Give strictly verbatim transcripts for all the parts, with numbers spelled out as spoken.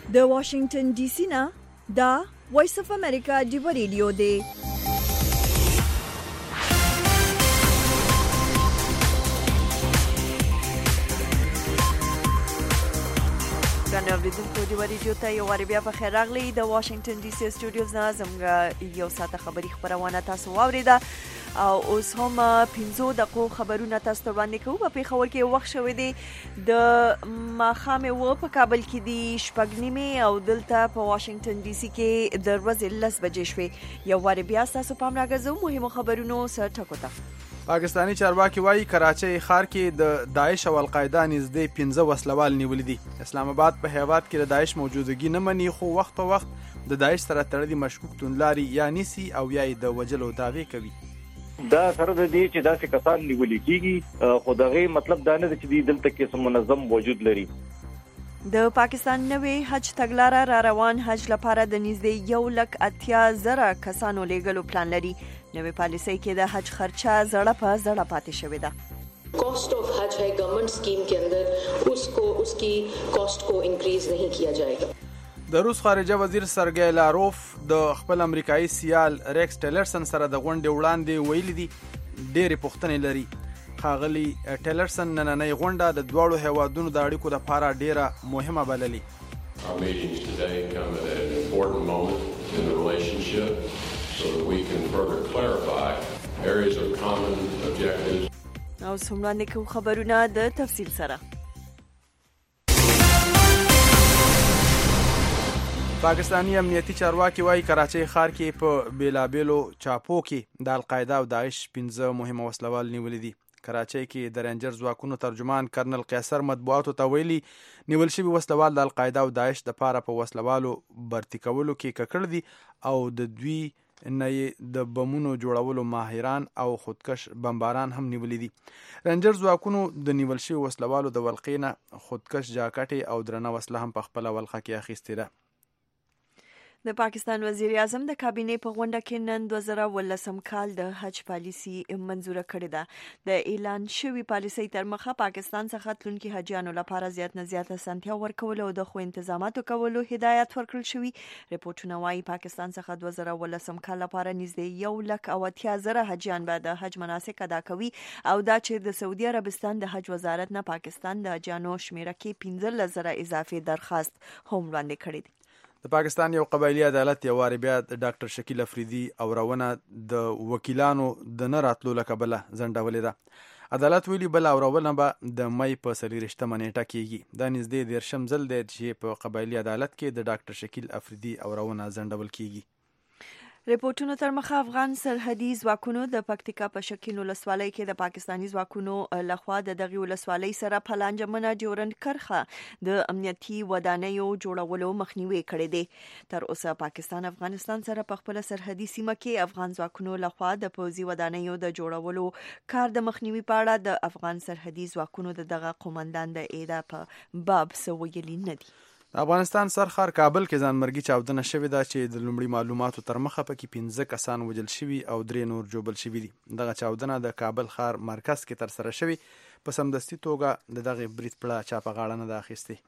د واشنگټن ډي سي نه دا وایس اف امریکا دی ریډیو دی. ګرانو اوریدونکو دی ریډیو ته یو وار بیا په خیر راغلی. د واشنگټن ډي سي سټوډیوز نه زموږ یو ساعته خبري خبرونه تاسو واوریده او اوس هم پنځو دقیقو خبرونه تاسو ته وړاندې کوو. په پیښور کې وخت شوی دی د ماښام و په کابل کې دی شپږ نیمې او دلته په واشنگټن ډي سي کې د ورځې لس بجې شوې. یو وار بیا تاسو پام راګرځو مهمو خبرونو سره ټکو ته. پاکستانی چارواکي وایي کراچۍ ښار کې د داعش او القاعده نږدې پنځه وسلوال نیولي دي. اسلام آباد په هیواد کې د داعش موجودګي نه مني خو وخت په وخت د داعش سره تړلي مشکوک توندلاري یا نیسي او یا د وجلو دعوې کوي. دا سره د دې چې داسې کسان نیول کېږي خو دغه مطلب دا نه چې دلته کې سم منظم وجود لري. د پاکستان نوې حج تګلاره را روان حج لپاره د نږدې یو لک اتیا زره کسانو لیږلو پلان لري. نوې پالیسۍ کې د حج خرچه زړه په زړه پاتې شوې ده. کاسٹ آف حج ہے گورنمنٹ اسکیم کے اندر اس کو اس کی کاسٹ کو انکریز نہیں کیا جائے گا. د روس خارجه وزیر سرګی لاروف د خپل امریکایي سیال ریکس ټیلرسن سره د غونډې وړاندې ویلي دي ډېرې پوښتنې لري. ښاغلي ټیلرسن نننۍ غونډه د دواړو هیوادونو د اړیکو لپاره ډېره مهمه بللې. Our meetings today come at an important moment in the relationship so that we can further clarify areas of common objectives. او څومره کو خبرونه د تفصیل سره. پاکستانی امنیتي چارواکي وایي کراچۍ ښار کې په بیلابیلو چاپو کې د القاعده او داعش پنځه مهمه وسلوال نیولي دي. کراچۍ کې د رینجر ځواکونو ترجمان کرنل قیصر مطبوعاتو ته ویلي نیول شوي وسلوال د القاعده او داعش دپاره په وسلوالو برتي کولو کې ککړ دي او د دوی نه د بمونو جوړولو ماهران او خودکش بمباران هم نیولي دي. رینجر ځواکونو د نیول شوي وسلوالو د ولقې نه خودکش جاکټې او درنه وسله هم په خپله ولقه کې اخیستې ده. د پاکستان وزیر اعظم د کابینې په غونډه کې نن دوه زره ولسم کال د حج پالیسي منظوره کړې ده. د اعلان شوي پالیسۍ تر مخه پاکستان څخه تلونکي حاجیانو لپاره زیات نه زیات اسانتیا ورکول او د خو انتظاماتو کولو هدایت ورکړل شوي. ریپورټونه وایي پاکستان څخه دوه زره ولسم کال لپاره نږدې یو لک او اتیا زره حاجیان به د حج مناسک ادا کوي او دا چې د سعودي عربستان د حج وزارت نه پاکستان د حاجیانو شمیره کې پنځلس زره اضافي درخواست هم وړاندې کړی دی. د پاکستان یو قبایلی عدالت یو وار بیا د ډاکټر شکیل افریدي او رونه د وکیلانو د نه راتلو له کبله ځنډولې ده. عدالت ویلي بل او رونه به د مۍ په څلېرویشتمه نیټه کېږي. دا نږدې دېرشم ځل دی چې په قبایلي عدالت کې د ډاکټر شکیل افریدي او رونه ځنډول کېږي. ریپورټونو تر مخه افغان سرحدي ځواکونو د پکتیکا په شکین ولسوالۍ کې د پاکستاني ځواکونو لخوا د دغې ولسوالۍ سره په لانجمنه ډیورنډ کرښه د امنیتي ودانیو جوړولو مخنیوي کړی دی. تر اوسه پاکستان افغانستان سره په خپل سرحدي سیمه کې افغان ځواکونو لخوا د پوځي ودانیو د جوړولو کار د مخنیوي په اړه د افغان سرحدي ځواکونو د دغه قومندان د اعدا په باب څه ویلي نه دي. د افغانستان سرښار کابل کې ځانمرګي چاودنه شوې ده چې د لومړي معلوماتو تر مخه پکې پنځه کسان وژل شوي او درې نور ژوبل شوي دي. دغه چاودنه د کابل ښار مرکز کې ترسره شوې. په سمدستي توګه د دغې برید پړه چا په غاړه نه ده اخیستې.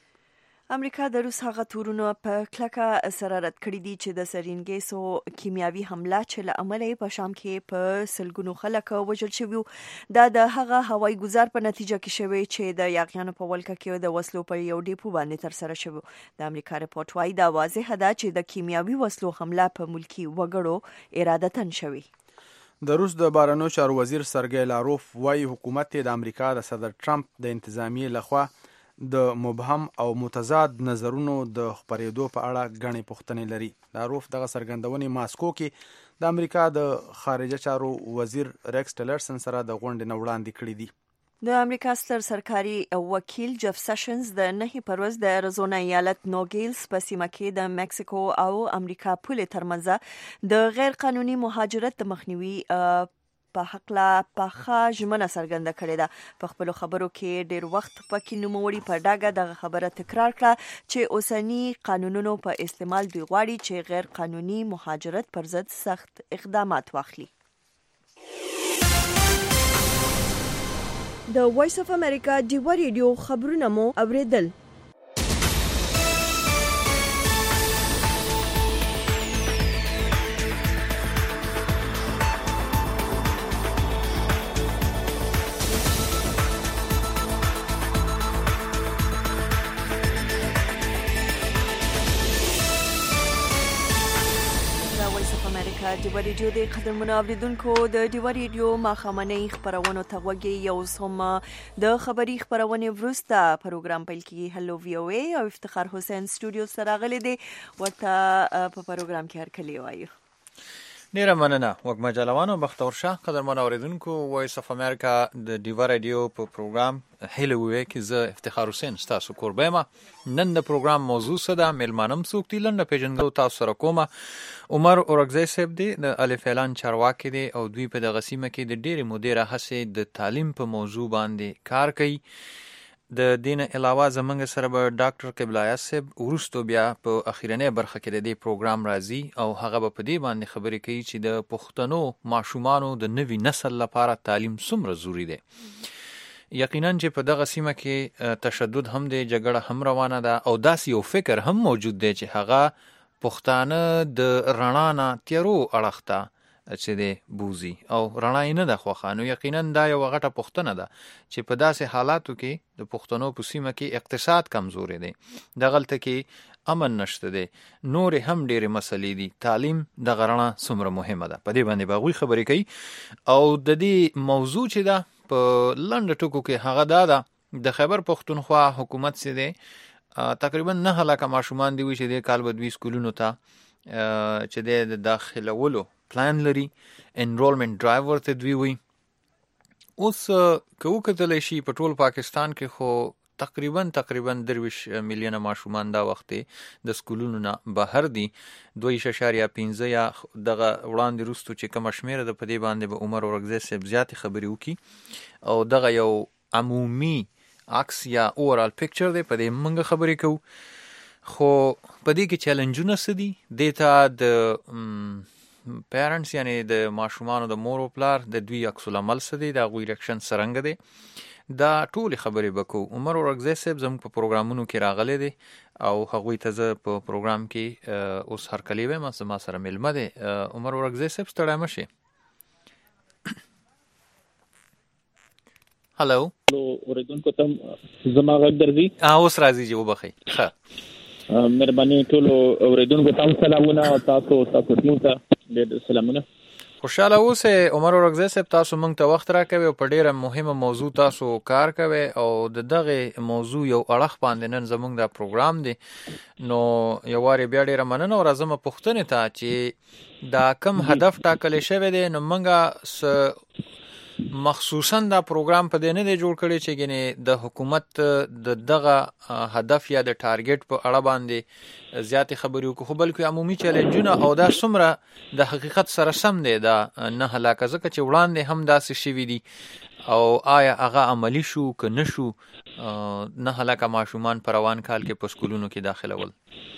امریکا د روس هغه تورونه په کلکه سره رد کړي دي چې د سرینګیسو کیمیاوي حمله چې له امله په شام کې په سلګونو خلک وژل شوي. دا د هغه هوایي ګزار په نتیجه کې شوی چې د یاغیانو په ولکه کې د وسلو په یو ډیپو باندې ترسره شوی. د امریکا رپورټ وايي دا واضحه ده چې د کیمیاوي وسلو حمله په ملکی وګړو ارادتن شوی. د روس د بهرنیو چارو وزیر سرګی لاروف وايي حکومت د امریکا د صدر ټرمپ د انتظامیې لخوا د مبهم او متضاد نظرونو د خپرېدو په اړه ګڼې پوښتنې لري. لاروف دغه څرګندونې ماسکو کې د امریکا د خارجه چارو وزیر ریکس ټیلرسن سره د غونډې نه وړاندې کړي دي. د امریکا ستر سرکاري وکیل جف سیشنز د نهي پروز د اریزونا ایالت نوګیلز په سیمه کې د مکسیکو او امریکا پولې ترمنځ د غیر قانوني مهاجرت د مخنیوي په حقله پخه ژمنه څرګنده کړې ده. په خپلو خبرو کې ډېر وخت پکې نوموړي په ډاګه دغه خبره تکرار کړه چې اوسني قانونونو په استعمال دوی غواړي چې غیر قانوني مهاجرت پر ضد سخت اقدامات واخلي. د وایس اف امریکا دی ریډیو خبرونه مو اوریدل. ډیوا ریډیو د قدرمنو اوریدونکو د ډیوا ریډیو ماښامنۍ خپرونو ته غوږی یو سم د خبري خپرونې وروسته پروګرام پیل کیږي. هلو وی او ای او افتخار حسین سټوډیو سره غلي دي ورته په پروګرام کې هر کلی وایو. ډیره مننه وګما جلوانو بختور شاه قدرمنو اوریدونکو وایس اف امریکا د ډیوا ریډیو په پروګرام هلو وی کې زه افتخار حسین تاسو کوربېما. نن د پروګرام موضوع سره ملمانم سوکتی لنډه پیژنګلو تاسو سره کومه. عمر اورګزی صاحب دی د الف اعلان چارواکي دی او دوی په دغه سیمه کې د ډېرې مودې راهیسې د تعلیم په موضوع باندې کار کوي. د دین علاوه زمونږ سره به ډاکټر قبلایه صاحب وروستو بیا په اخیرنۍ برخه کې د دې پروګرام راځي او هغه به په دې باندې خبرې کوي چې د پښتنو ماشومانو د نوي نسل لپاره تعلیم څومره ضروري دی. یقینا چې په دغه سیمه کې تشدد هم دی، جګړه هم روانه ده او داسې یو فکر هم موجود دی چې هغه پښتانه د رڼا نه تیرو اړخ ته چې دی بوزي او رڼا یې نه ده خوښه. نو یقینا دا یو غټه پوښتنه ده چې په داسې حالاتو کې د پښتنو په سیمه کې اقتصاد کمزوري دی، دغلته کې امن نشته دی، نور هم ډېرې مسلې دي، تعلیم د رڼا څومره مهمه ده. په دې باندې به هغوی خبرې کوي او د دې موضوع چې ده په لنډ ټکو کې هغه دا ده د خیبر پښتونخوا حکومت چې دی تقریبا نه لکه ماشومان دی وي چې د کال به دوی سکولونو ته چې د داخلولو پلان لري، انرولمنت ډرایو ورته دوی وي. اوس که وکتلی شي په ټول پاکستان کې خو تقریبا تقریبا درویش میلیونه ماشومان دا وخت د سکولونو نه بهر دي. دوه اعشاریه پنځه یا دغه وړاندې وروستو چې کومه شمېره ده په دې باندې به عمر اورګزی صاحب زیاتې خبرې وکړي او دغه یو عمومي عکس یا اورال پکچر دی په دې موږ خبرې کوو. خو په دې کې چیلنجونه څه دي؟ دې ته د پیرنټس یعنی د ماشومانو د مور او پلار د دوی عکس العمل څه دی، د هغوی ریاکشن څرنګه دی، دا ټولې خبرې به کوو. عمر اورګزی صاحب زموږ په پروګرامونو کې راغلی دی او هغوی ته زه په پروګرام کې اوس هرکلی وایم. زما سره میلمه دی. عمر اورګزی صاحب ستړی مه شئ. هلو اوریدونکو ته زما غږ درځي؟ اوس راځي چې وبخئ. ښه مهرباني ټولو اوریدونکو ته سلامونه او تاسو تاسو ته ډېر سلامونه. خوشاله اوسئ. عمر اورګزی صاحب تاسو موږ ته وخت راکوئ او په ډېره مهمه موضوع تاسو کار کوئ او د دغې موضوع یو اړخ باندې نن زموږ دا پروګرام دی. نو یو وارې بیا ډېره مننه او راځم پوښتنې ته چې دا کم هدف ټاکلی شوی دی. نو موږ مخصوصا دا پروګرام په دې نه دی جوړ کړی چې ګنې د حکومت د دغه هدف یا د ټارګټ په اړه باندې زیاتې خبرې وکړو، خو بلکې عمومي چیلنجونه او دا څومره د حقیقت سره سم دی دا نه هلاکه، ځکه چې وړاندې هم داسې شوي دي او آیا هغه عملي شو که نه شو. نه هلاکه ماشومان په روان کال کې په سکولونو کې داخلول.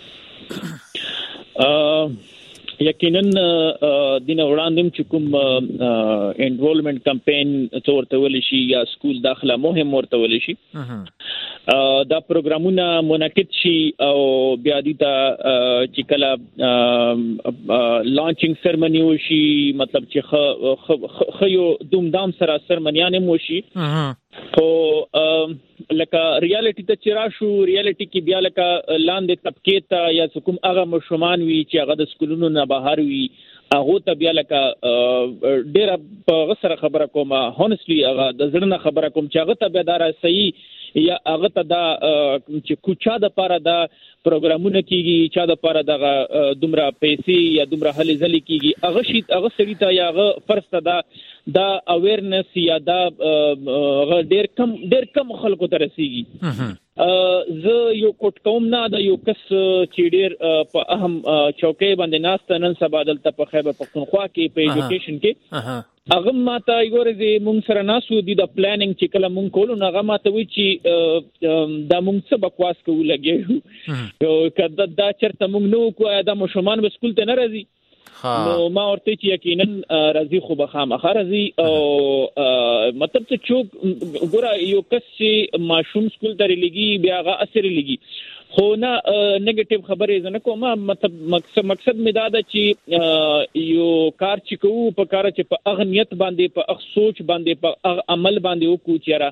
یقینا دینه وړاندې چې کوم انرولمنت کمپین څه ورته ویل شي یا سکول داخله مهم ورته ویل شي، دا پروګرامونه منعقد شي او بیا دي ته چې کله لانچینګ سرمنی وشي، مطلب چې خو یو دومدام سره سرمنیان هم وشي. خو لکه ریالټي ته چې راشو، ریالټي کې بیا لکه لاندې طبقې ته یا کوم هغه ماشومان وي چې هغه د سکولونو نه بهر وي، هغه ته بیا لکه ډېره په غسر خبره کوم، هونستلی هغه د زړه نه خبره کوم چې هغه ته بیا دا صحیح یا هغه ته دا چې کوچا د پاره دا پروګرامونه کیږي، چا د پاره دغه دومره پیسې یا دومره هلې ځلې کیږي، هغه شي هغه سړي ته یا هغه فرض ته دا دا اویرنس یا دا ډېر کم ډېر کم خلکو ته رسیږي. زه یو کوټ کوم نه دا یو کس چې ډېر په اهم چوکۍ باندې ناسته نن سبا دلته په خیبر پښتونخوا کې په ایجوکیشن کې هغه ماته یو ورځ مونږ سره ناسو دي د پلانینګ چې کله مونږ کولو هغه ماته وی چې دا مونږ څه بکواس کوو لګیو کله دا چرته مونږ نو کوه دا مشومان به سکول ته نه راځي. نو ما ورته چې یقینا راځي خو به خامخا راځي او مطلب چې چوک ګوره یو کس چې ماشوم سکول ته لګي بیا هغه اثر لګي خو نه نیگیټیو خبرې زنه کوم. مطلب مقصد مقصد می دا ده چې یو کار چې کوو په کار چې په اغنیت باندې په اغ سوچ باندې په اغ عمل باندې وکړو چې را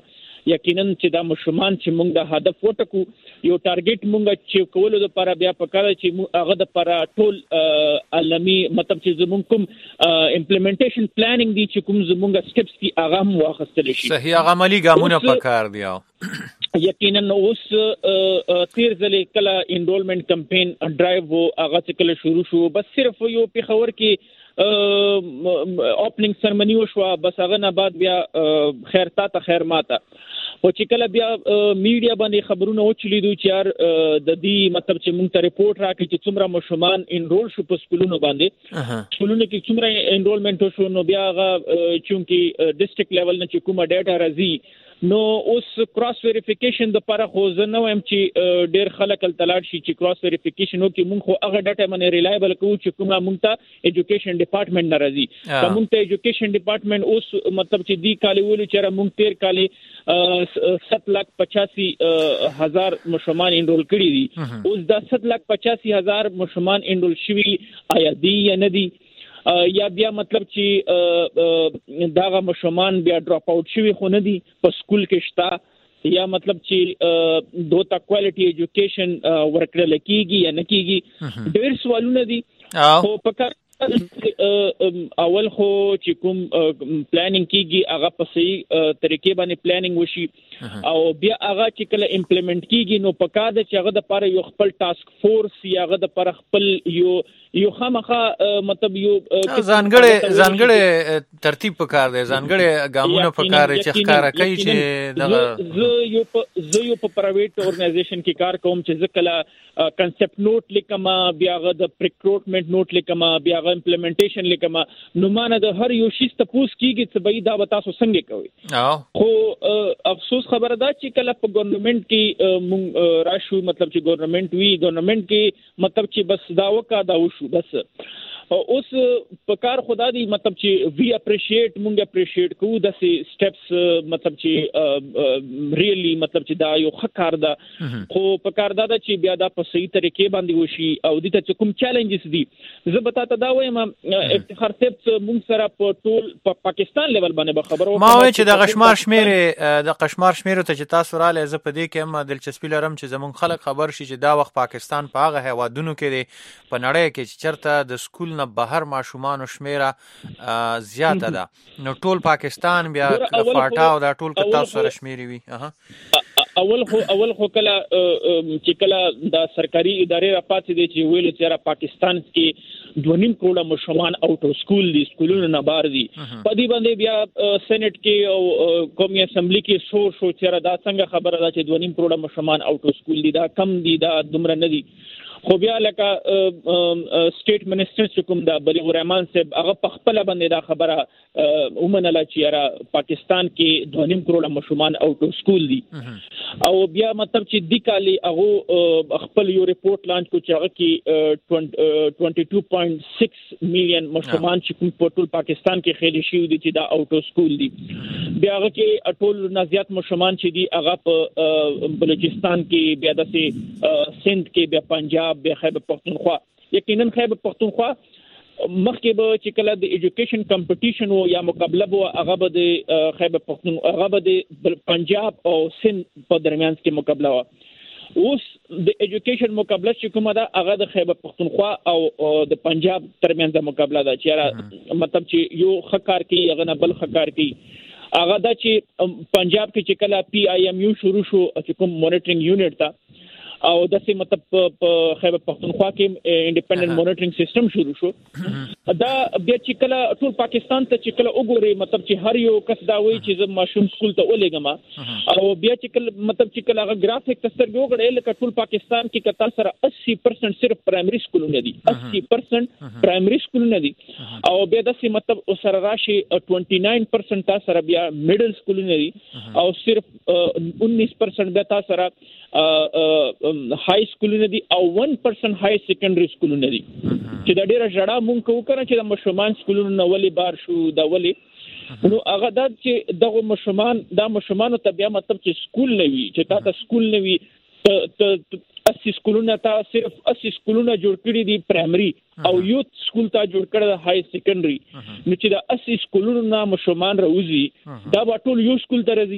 یقینا چې دا مشمان چې موږ د هدف وټکو یو ټارګټ موږ چې کولو لپاره بیا پکاره چې هغه د پر ټول عالمي مطلب چې زموږ کوم امپلیمنټیشن پلانینګ دي چې کوم زموږ سټپس دي هغه مو واخستل شي صحیح هغه عملی ګامونه پکار دی یقینا اوس تیر ځلې کله انرولمنت کمپین ډرایو وو هغه چې کله شروع شو بس صرف یو پیښور کې اوپننګ سرمنی وشو بس هغه نه بعد بیا خیر تا ته خیر ماته او چې کله بیا میډیا باندې خبرونه وچلیدو چې یار د دې مطلب چې موږ ته ریپورت راکړي چې څومره مشمان انرول شو په سکولونو باندې سکولونو کې څومره انرولمنت شو نو بیا هغه چونکی ډیسټریکټ لیول نه چې کومه ډاټا راځي نو اوس کراس ویریفیکیشن د لپاره خو زه نو هم چې ډیر خلک تلاړ شي چې کراس ویریفیکیشن وکړي موږ خو هغه ډاټا باندې ریلایبل کوو چې کومه موږ ته ایجوکیشن ډپارټمنټ ناراضي کوم ته ایجوکیشن ډپارټمنټ اوس مطلب چې دی کال ویلو چې موږ تیر کال سات لاک پچاسی هزار مشمان انرول کړي دي اوس دا سات لاک پچاسی هزار مشمان انرول شوي آیا دی یا نه دی یا بیا مطلب چې داغه مشمان بیا ډراپ اوټ شوی خو نه دي په سکول کې شته یا مطلب چې دوه کوالټي ایجوکیشن ورکړل کیږي یا نه کیږي ډېر سوالونه دي خو په اول خو چې کوم پلانینګ کیږي هغه په صحیح طریقې باندې پلانینګ وشي او بیا هغه چې کله امپلیمنٹ کیږي نو په کار د چې هغه د لپاره یو خپل ټاسک فورس یا هغه د لپاره خپل یو یو خامخا مطلب یو ځانګړي ځانګړي ترتیب په کار دی ځانګړي ګامونه په کار چې ښکارا کوي چې دغه زه یو په زه یو په پرایویټ اورګنایزیشن کې کار کوم چې زه کله کنسپټ نوٹ لیکم بیا هغه د ریکروټمنټ نوٹ لیکم بیا هغه امپلیمنټیشن لیکم نو مانه د هر یو شی ته پوس کیږي چې به دا وتا سو څنګه کوي خو افسوس خبره ده چې کله په ګورنمنت کې راشو مطلب چې ګورنمنت وی ګورنمنت کې مطلب چې بس دا وکا دا وشو بس اوس په کار خدا دی مطلب چې وی اپریشیټ مونږ اپریشیټ کوو د سي سټپس مطلب چې ریلی مطلب چې دا یو ښه کار ده خو په کار دا چې بیا دا په صحیح طریقې باندې وشي او د ته کوم چیلنجز دي زه به تاسو دا وایم افتخار صاحب مونږ سره په ټول په پاکستان لیول باندې خبرو ما وایي چې د قشمار شمیره د قشمار شمیره ته چې تاسو را لې زه په دې کې هم دلچسپي لرم چې زمون خلک خبر شي چې دا وخت پاکستان په هغه هوادونو کې دی په نړۍ کې چې چرته د سکول نه بهر ماشومان شمیره زیاته ده نو ټول پاکستان بیا فاټا او دا ټول کتا سره شمیري وي اول خو اول خو کله چې کله د سرکاري ادارې راپاتې دي چې ویل چې را پاکستان کې دوه نیم کروڑه مشمان اوټ سکول دي سکولونو نه بار دي په دې باندې بیا سېنات کې او قومي اسمبلی کې شو شو چې را دا څنګه خبره ده چې دوه نیم کروڑه مشمان اوټ سکول دي دا کم دي دا دومره نه دي خو بیا لکه سټیټ منسټر چې کوم د بلیغ الرحمن صاحب هغه په خپل باندې دا خبره ومنله چې را پاکستان کې دوه نیم کروڑه مشمان اوټ سکول دي او بیا مطلب چې د کالي هغه خپل یو ریپورت لانچ کو چې هغه کې باندې دوه پوینټ سکس میلیون مشمان چې کوم په ټول پاکستان کې خېل شي دي چې دا اوټ سکول دي بیا هغه کې ټول نازیات مشمان چې دي هغه په بلوچستان کې بیا د سند کې بیا پنجاب بیا خیبر پختونخوا یقینا خیبر پختونخوا مخکې به چې کله د ایجوکیشن کمپټیشن او یا مقابله وو هغه به د خیبر پختونخوا هغه به د پنجاب او سند په درمیان کې مقابله وو اوس د ایجوکیشن مقابله چې کومه ده هغه د خیبر پختونخوا او د پنجاب ترمنځ د مقابله ده چې مطلب چې یو خکار کې هغه نه بل خکار کې هغه دا چې پنجاب کې چې کله پی آی ایم یو شروع شو چې کوم مانیټرینګ یونټ تا او داسې مطلب په خیبر پختونخوا کې انډیپندنت مانیټرینګ سیستم شروع شو دا بیا چې کله ټول پاکستان ته چې کله وګوري مطلب چې هر یو کس دا وایي چې زه ماشوم سکول ته ولېږم او بیا چې کله مطلب چې کله هغه ګرافیک تستر وګړي لکه ټول پاکستان کې کتل سره اسی پرسنټ صرف پرایمري سکولونه دي اسی پرسنټ پرایمري سکولونه دي او بیا داسې مطلب سره راشي اٹھائیس پرسنټ تا سره بیا میډل سکولونه دي او صرف انیس پرسنټ بیا تا سره های سکولونه دي او ون پرسنټ های سیکنډري سکولونه دي چې دا ډیره جړه مونږ کو کنه چې د مشمان سکولونو نه ولې بار شو دا ولې نو هغه دا چې دغه مشمان دا مشمانو ته بیا مطلب چې سکول نه وي چې تا ته سکول نه وي ته اسی سکولونه تا صرف اسی سکولونه جوړ کړی دي پرایمري او یوت سکول ته جوړ کړی های سیکنډري نو چې دا اسی سکولونو نه مشمان راوځي دا ټول یو سکول ته راځي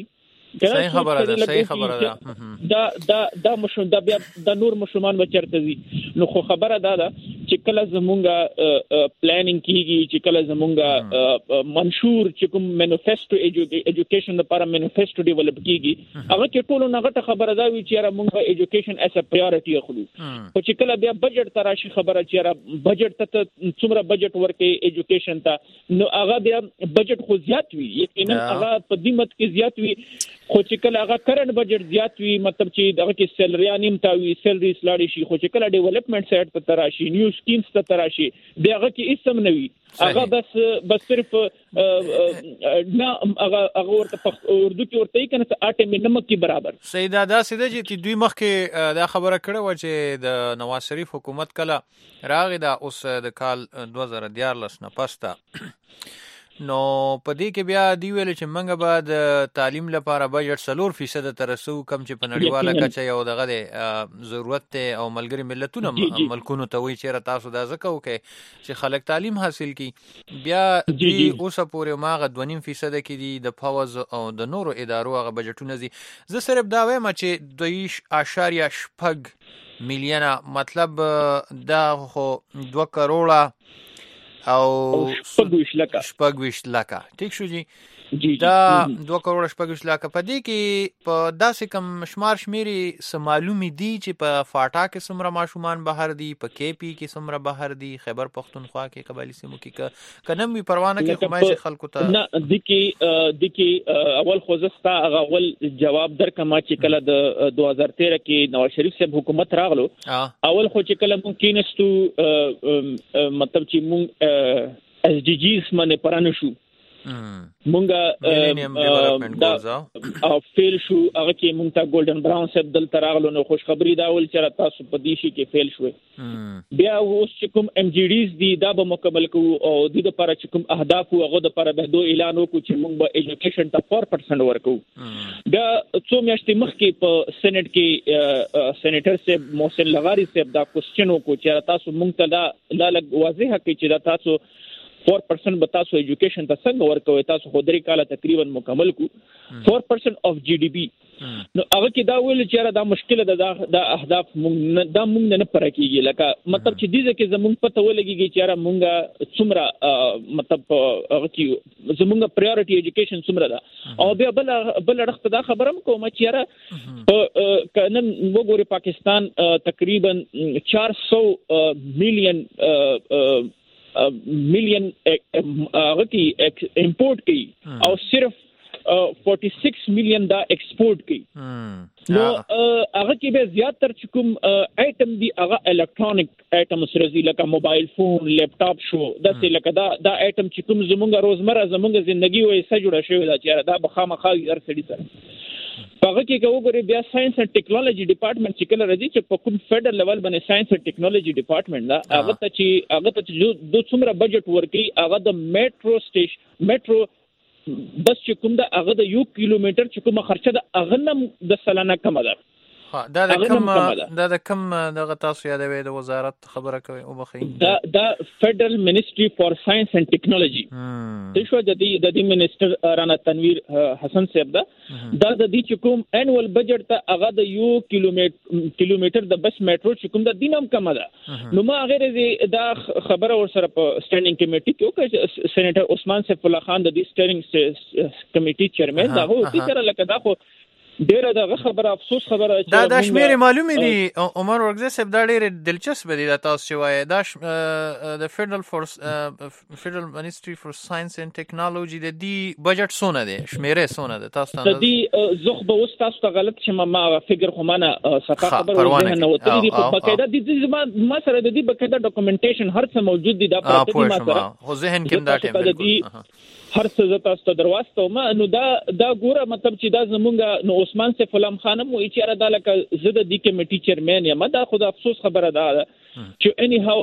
صحیح خبره ده صحیح خبره ده دا دا دا مشو دا بیا د نور مشرومان بچرته دي نو خو خبره ده چې کله زمونږه پلانینګ کیږي چې کله زمونږه منشور چې کوم مینیفیسټو ایجوکیشن لپاره مینیفیسټو ډیولپ کیږي هغه کې ټولو نغټه خبره ده وی چې را مونږه ایجوکیشن ایز ا پرایورټي اخلو خو چې کله بیا بجټ تراشي خبره چې را بجټ ته څومره بجټ ورکې ایجوکیشن ته نو هغه بیا بجټ خو زیات وي یقینا هغه په دیمت کې زیات وي خو چې کله هغه کرنٹ بجټ زیات وي مطلب چې دغه کې سیلریان نیمتاوي سیلری سلاړي شي خو چې کله ډیولپمنٹ سایت ته تراشي نیو سکیمز ته تراشي بیا هغه کې اسم نه وي هغه بس بس صرف نه هغه هغه ورته اردو کې ورته کنه ته اټه می نمک کې برابر سیدا دا سیده چې دوی مخکې دا خبره کړې و چې د نواز شریف حکومت کله راغی دا اوس د کال دوه زره دیارلس نه پستا نو په دې کې بیا دی ویل چې منګه بعد تعلیم لپاره بجټ سلور فیصد ترسو کم چې په نړیواله کچه یو دغه د ضرورت ته او ملګری ملتونو ملکونو ته وی چې تاسو دا ځکه وکي چې خلک تعلیم حاصل کی بیا دی اوس پورې ماغه دوه نیم فیصد کې دی د پاوز او د نورو ادارو هغه بجټونه دي زه صرف دا وایم چې دوه اشاریه شپږ میلیونه مطلب دا خو دوه کروڑه او شپږ لکه شپږ لکه ټیک شو جی جی دا دوه کروڑ شپږ لکه په دې کې په داسې کم شمار شمیري سمالومي دي چې په فاټا کې سمره ماشومان بهر دي په کې پی کې سمره بهر دي خیبر پختونخوا کې قبایلی سیمو کې کنم وی پروانه کې خمایش خلکو ته نه د کې د کې اول خوځستا اول جواب درکما چې کله د دوه هزار تیرہ کې نواز شریف صاحب حکومت راغلو اول خو چې کله مونږ کینستو مطلب چې مونږ اس ډي جیز باندې پرانه شو مونږه دا او فیل شو هغه کې مونږ ته ګولډن براون صاحب دل تراغلو نو خوش خبری دا ول چې تاسو په دې شي کې فیل شوې بیا اوس چې کوم ام جی ډیز دي دا به مکمل کو او د دې لپاره چې کوم اهداف او هغه د لپاره به دوه اعلان وکړو چې مونږ به ایجوکیشن ته چار پرسنټ ورکو دا څو میاشتې مخکې په سېنات کې سېنیټر صاحب محسن لغاری صاحب دا کوېسچن وکړو چې تاسو مونږ ته دا لا لګ واضح کړئ چې دا تاسو چار پرسنټ به تاسو ایجوکیشن ته څنګه ورکوي تاسو خو درې کاله تقریبا مکمل کو چار پرسنټ اف جی ډی بی نو هغه کې دا ویل چې دا مشکله ده دا اهداف مونږ دا مونږ نه پره کیږي لکه مطلب چې دې ځکه زمونږ پته ولګيږي چې را مونږه څومره مطلب هغه کې زمونږ پرایورټي ایجوکیشن څومره ده او بیا بل بل اړخ ته دا خبره کوم چې را کنن وګوري پاکستان تقریبا چار سو میلیون ملین هغه کې امپورټ کوي او صرف छियालीस ملین دا ایکسپورټ کوي نو هغه کې به زیاتره چې کوم آیټم دی هغه الکترونیک آیټم سره لکه موبایل فون لیپټاپ شو دا څه لکه دا دا آیټم چې کوم زمونږ روزمره زمونږ ژوندۍ وې سره جوړه شوی دا چې دا بخامخا هر سړي سره هغه کې وګورئ بیا ساينس او ټیکنالوژي ډپارټمنټ چې کله راځي چې په کوم فدرل لیول باندې ساينس او ټیکنالوژي ډپارټمنټ دا هغه ته چې هغه ته چې د څومره بجټ ورکړي هغه د میټرو سټیشن میټرو بس چې کوم دا هغه د یو کیلومتر چې کومه خرچه ده هغه نم د سلانه کم ده ها دا د کوم دا د کوم دغه تاسو یادوي د وزارت خبره کوي او بخي دا دا فدرل منیسټری فار ساينس اند ټیکنالوژي د شو د دې د دې منیسټر رانا تنویر حسن صاحب دا دا د دې چې کوم انوال بجټ ته هغه د یو کیلومتر کیلومتر د بس میټرو چې کوم د دینم کم ده نو ما غیر دا خبره ور سره په سټینډینګ کمیټي کې او سېنیټر عثمان سیف الله خان د دې سټینډینګ کمیټي چیرمن دا هو چې سره لکه دا خو ډیره دغه خبره افسوس خبره چې دا د شمیرې معلومه دي عمر ورګزی صاحب دا ډیره دلچسپ دي دا تاسو چې وایي دا د فدرل فورس فدرل منیسټری فور ساينس اند ټیکنالوژي د دې بجټ سونه دي شمیرې سونه ده تاسو ته د دې زخ به اوس تاسو ته غلط چې ما فکر خو معنا صفه خبره وځه نه وته دي په بقاعده د دې ما سره د دې بقاعده ډاکومنټیشن هر څه موجود دي دا پروت دي ما سره خو ذهن کې دا ټیم بالکل هر څه زه تاسو ته درواستو ما نو دا دا ګوره مطلب چې دا زمونږ نو عثمان سیف الله خان مو چې را دا لکه زه د دې کمیټي چیرمن یم دا خو د افسوس خبره ده چې اني هاو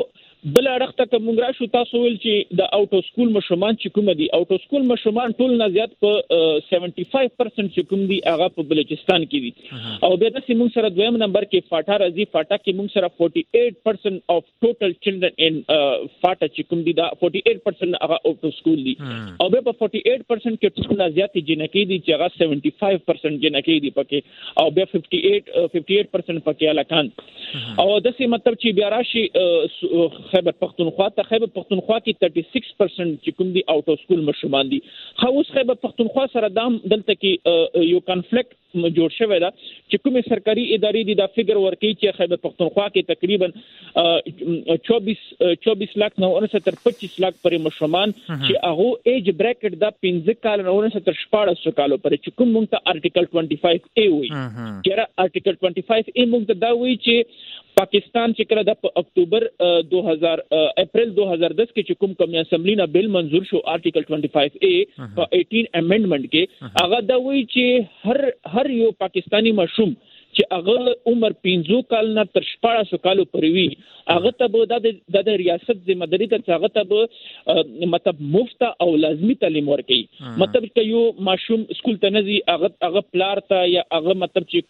بل اړخته کوم راشو تاسو ول چې د اوټو سکول مشرمان چې کوم دي اوټو سکول مشرمان ټول نه زیات په پچهत्तर پرسنټ چې کوم دي هغه په بلوچستان کې دي او بیا د سیمون سره دویم نمبر کې فاټا راځي فاټا کې موږ سره अड़तालीस پرسنټ اف ټوټل چلډرن ان فاټا چې کوم دي دا अड़तालीस پرسنټ هغه اوټو سکول دي او بیا په अड़तालीस پرسنټ کې ټول نه زیات جنکی دي چې هغه पचहत्तर پرسنټ جنکی دي پکې او بیا अट्ठावन अट्ठावन پرسنټ پکې الکان او د سیمه مطلب چې بیا راشي خیبر پختونخوا ته خیبر پختونخوا کې छत्तीस پرسنټ چې کوم دي اوټو سکول مشرمان دي خو اوس خیبر پختونخوا سره دام دلته کې یو کنفلیکټ جوړ شوی دا چې کومه سرکاري ادارې دي دا فګر ورکړي چې خیبر پختونخوا کې تقریبا चौबीस लाख نه उनहत्तर पच्चीस लाख پر مشرمان چې هغه ایج بریکټ دا پنځه کال نه उनहत्तर شپږ کالو پر چې کوم موږ ته ارټیکل पच्चीस اے وي چې ارټیکل पच्चीस اے موږ ته دا وی چې पाकिस्तान چې کله د اکتوبر दो हज़ार اپریل दो हज़ार दस کې چې کوم قومي اسمبلی نه بل منظور شو ارټیکل पच्चीस اے په अठारह امندمنت کې هغه دا وی چې هر هر یو پاکستانی مشروم چې هغه عمر پنځه کال نه تر شپږ کالو پورې وي هغه ته د د ریاست ذمہ داری ته هغه ته مطلب مفت او لازمی تعلیم ورکړي مطلب چې یو ماشوم سکول ته نزي هغه هغه پلار ته یا هغه مطلب چې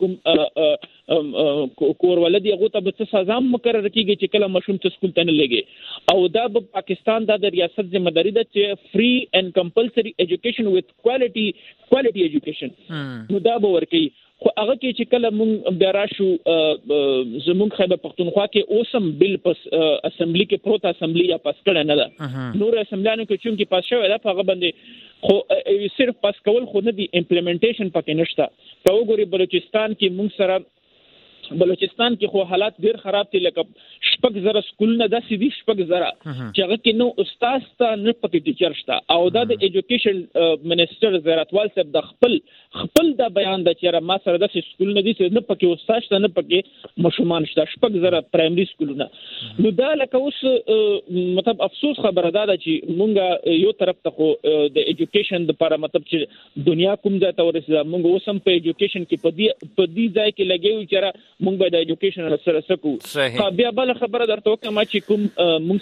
کوم کور ولدي هغه ته به سزا مقرر کیږي چې کله ماشوم ته سکول ته نه لګي او دا په پاکستان د ریاست ذمہ داری ده چې فری اینڈ کمپلسری ایجوکیشن وذ کوالټي کوالټي ایجوکیشن نو دا به ورکړي خو هغه کې چې کله مونږ بیا راشو زمونږ خیبر پختونخوا کې اوسم بل پس اسمبلی کې پروت اسمبلی یا پاس کړه نه ده نور اسمبلیانو کې چې پاس شوی دا په هغه باندې خو صرف پاس کول خو نه دي امپلیمنټیشن پکې نشته په وګوري بلوچستان کې مونږ سره بلوچستان کې خو حالات ډیر خراب دي لکه شپږ زره سکول نه د سیدي شپږ زره چې هغه کې نو استاد ته نه پکې ټیچر شته او د ایجوکیشن منسٹر زیراتوال صاحب د خپل خپل د بیان د چیرې ما سره د سکول نه دي چې نه پکې استاد شته نه پکې مشومان شته شپږ زره پرایمري سکولونه نو دا لکه اوس مطلب افسوس خبره ده چې مونږ یو طرف ته خو د ایجوکیشن لپاره مطلب چې دنیا کوم ځای ته ورسېده مونږ اوس هم په ایجوکیشن کې په دې په دې ځای کې لګیو چې مونږ به د ایجوکیشن سره سکو بیا بل خبره درته وکم چې کوم مونږ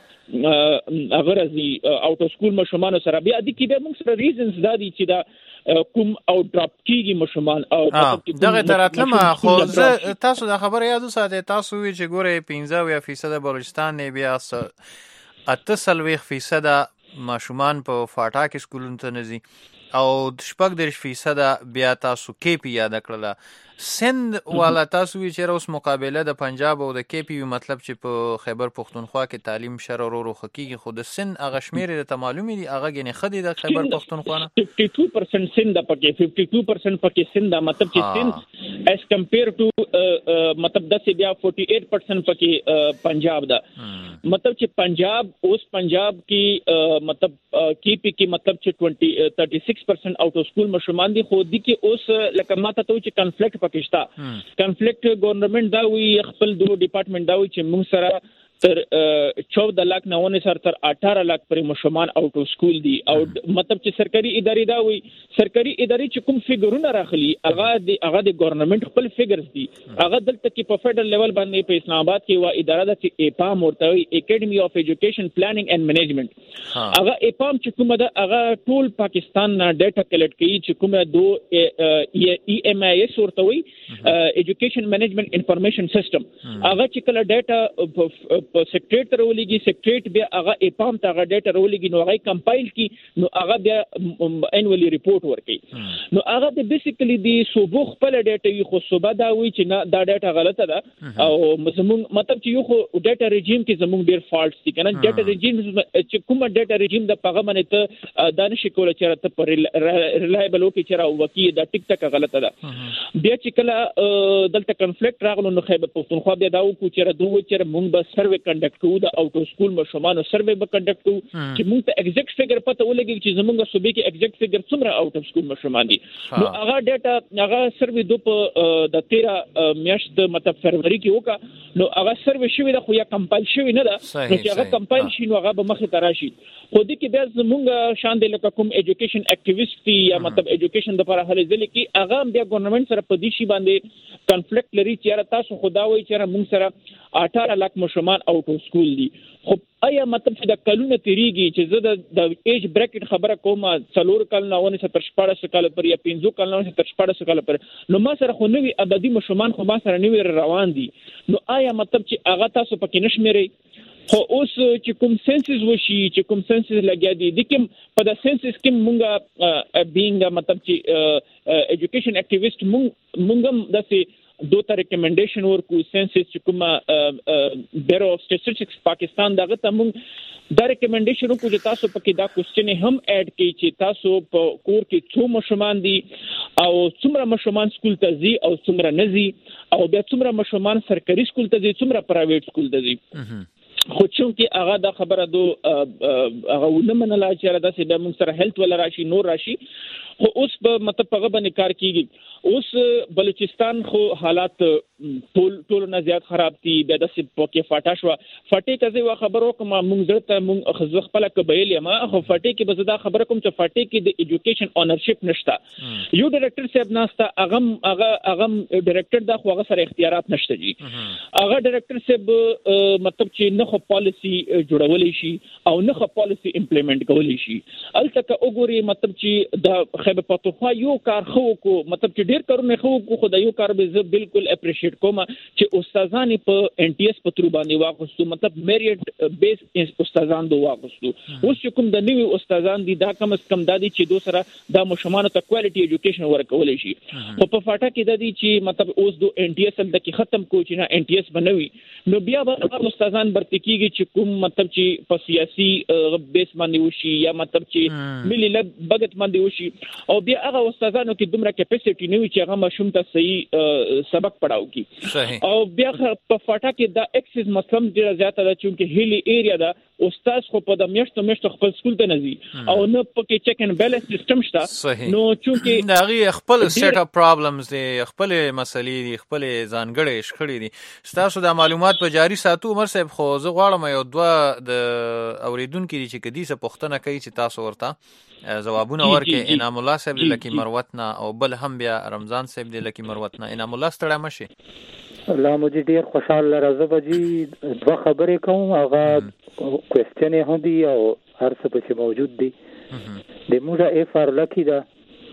سره اگر ازي اوټو سکول مشرمان سره بیا د کې به مونږ سره ریزنز دادي چې دا کوم او ډراپ کیږي مشرمان او دغه تراتلم خو تاسو د خبره یادو ساته تاسو وی چې ګوره پنځه فیصد بلوچستان نه بیا اته فیصد مشرمان په فاټا کې سکولونو ته نزي او شپږ دېرش فیصد بیا تاسو کې پی یاد کړل سند والا تاسو وی چې اوس مقابله د پنجاب او د کې پی مطلب چې په خیبر پختونخوا کې تعلیم شر ورو ورو خکېږي خو د سند هغه شمیر ته معلومي دي هغه غني خدي د خیبر پختونخوا نه बावन परसेंट سند پکې बावन परसेंट پکې سند مطلب چې سند as compared to مطلب د سی بیا अड़तालीस परसेंट پکې پنجاب دا مطلب چې پنجاب اوس پنجاب کې مطلب کې پی کې مطلب چې छत्तीस परसेंट اوټو سکول مشرمان دي خو دي کې اوس لکه ماته ته چې کنفلیکټ پاکستان کنفلیکټ گورنمنت دا وی خپل دوه ډپارټمنټ دا وی چې موږ سره تر चौदह लाख نه ونه سر تر अठारह लाख پر مشرمان اوټو سکول دي او مطلب چې سرکاري ادارې دا وي سرکاري ادارې چې کوم فګرونه راخلي هغه د هغه د گورنمنت خپل فګرز دي هغه دلته کې په فدرل لیول باندې په اسلام آباد کې وا اداره د اپام ورته وي اکیډمي اف ایجوکیشن پلانینګ اینڈ منیجمنت هغه اپام چې کومه ده هغه ټول پاکستان نه ډیټا کلیکټ کوي چې کومه دو ای ایم آی اس ورته وي ایجوکیشن منیجمنت انفارمیشن سیستم هغه چې کله ډیټا په سیکریټ ته ولېږي سیکریټ بیا هغه اپام ته هغه ډیټا ولېږي نو هغه کمپایل کی نو هغه بیا انولی ریپورت ورکړي نو هغه د بیسیکلی دی صوبو خپل ډیټا یو خو صوبه دا وی چې نه دا ډیټا غلطه ده او زموږ مطلب چې یو خو ډیټا ریجیم کې زموږ ډیر فالټس دي کنه ډیټا ریجیم چې کومه ډیټا ریجیم د پغه باندې ته دانش کوله چې ته پر ریلایبل وکي چې راو وکي دا ټیک ټاک غلطه ده بیا چې کله دلته کنفلیکټ راغلو نو خیبر پختونخوا بیا دا وکړو چې دوه چې مونږ به سروې کنډکټ کوو د اوټو سکول مشرانو سروې به کنډکټ کوو چې موږ ته ایگزیکټ فګر پته ولګي چې زمونږ صوبې کې ایگزیکټ فګر څومره اوټو سکول مشران دي نو هغه ډیټا هغه سروې دو په د تیرہ میاشت مطلب فروری کې وکړه نو هغه سروي شوی د خو یا کمپایل شوی نه ده نو چې هغه کمپایل شي نو هغه به مخې ته راشي خو دې کې بیا زمونږ شان دی لکه کوم ایجوکیشن اکټیویسټ دي یا مطلب ایجوکیشن د لپاره هلې ځلې کې هغه بیا ګورنمنت سره په دې شي باندې کنفلیکټ لري چې تاسو خدا وایي چې موږ سره اٹھارہ لک مشرمان اوټ اف سکول دي خو آیا مطلب چې د کلونه تیریږي چې زه د ایج بریکټ خبره کوم څلور کال نه ونه تر شپږ کال پر یا پنځه کال نه تر شپږ کال پر نو ما سره خو نوې ابدي مشرمان خو ما سره نوې روان دي نو آیا مطلب چې هغه تاسو پکې نشمري خو اوس چې کوم سنسس وشي چې کوم سنسس لګیا دي د کوم په د سنسس کې مونږه بینګ مطلب چې ایجوکیشن اکټیویسټ مونږ مونږ داسې دوه ریکمنډیشن ورکو سنسس چې کوم بیورو اف سټیټسټکس پاکستان دغه ته مونږ دا ریکمنډیشن ورکو چې تاسو پکې دا کوېسچن هم اډ کړئ چې تاسو په کور کې څو مشرمان دي او څومره مشرمان سکول ته ځي او څومره نه ځي او بیا څومره مشرمان سرکاري سکول ته ځي څومره پرایویټ سکول ته ځي خو چې هغه دا خبره دو هغه ونه منله چې دا چې موږ سره هیلث ولا راشي نور راشي خو اوس په مطلب هغه باندې کار کیږي اوس بلوچستان خو حالات ټول ټول نه زیات خراب دي بیا د سپوکې فاټا شو فاټې ته زه خبرو کوم موږ درته موږ خزه خپل قبایل ما خو فاټې کې به زدا خبره کوم چې فاټې کې د ایجوکیشن اونرشپ نشته یو ډایرکټر صاحب ناستا هغه هغه هغه ډایرکټر دا خو هغه سره اختیارات نشته جی هغه ډایرکټر صاحب مطلب چې نه خو پالیسی جوړولې شي او نه خو پالیسی امپلیمنٹ کولې شي الته وګوري مطلب چې د خیبر پختونخوا یو کار خو کو مطلب چې ډیر کارونه خو کو خو د یو کار به زه بالکل اپریشیټ کوم چې استادان په ان ټي اس په تر باندې واغستو مطلب میریټ بیس استادان دوه واغستو اوس چې کوم د نوی استادان دي دا کم از کم د دې چې دوه سره د مشمانو ته کوالټي ایجوکیشن ورکول شي خو په فاټا کې د دې چې مطلب اوس دو ان ټي اس د کې ختم کو چې نه ان ټي اس بنوي نو بیا به استادان برتی کیږي چې کوم مطلب چې په سیاسي بیس باندې وشي یا مطلب چې ملي بغت باندې وشي او بیا هغه استادانو کې دومره کیپاسټی نه وي چې هغه مشوم ته صحیح سبق پڑھاو کی او بیا په فاټا کې دا اکسس مطلب ډیر زیاته ده چې هیلی ایریا ده استاد خو په د میاشتو میاشتو خپل سکول ته نزي او نه پکې چیک ان بیلنس سیستم شته نو چې دا غي خپل سیټ اپ پرابلمز دي خپل مسلې دي خپل ځانګړې شخړې دي تاسو د معلومات په جاري ساتو عمر صاحب خو زه غواړم یو دوه د اوریدونکو چې کدي څه پوښتنه کوي چې تاسو ورته جوابونه ورکړي انعام الله صاحب د لکی مروتنا او بل هم بیا رمضان صاحب د لکی مروتنا انعام الله ستړی مشي الله مو دې ډیر خوشاله راځه بجی دوه خبرې کوم هغه کوېسچن هم دي او هر څه په موجود دي د موږ اف ار لکی دا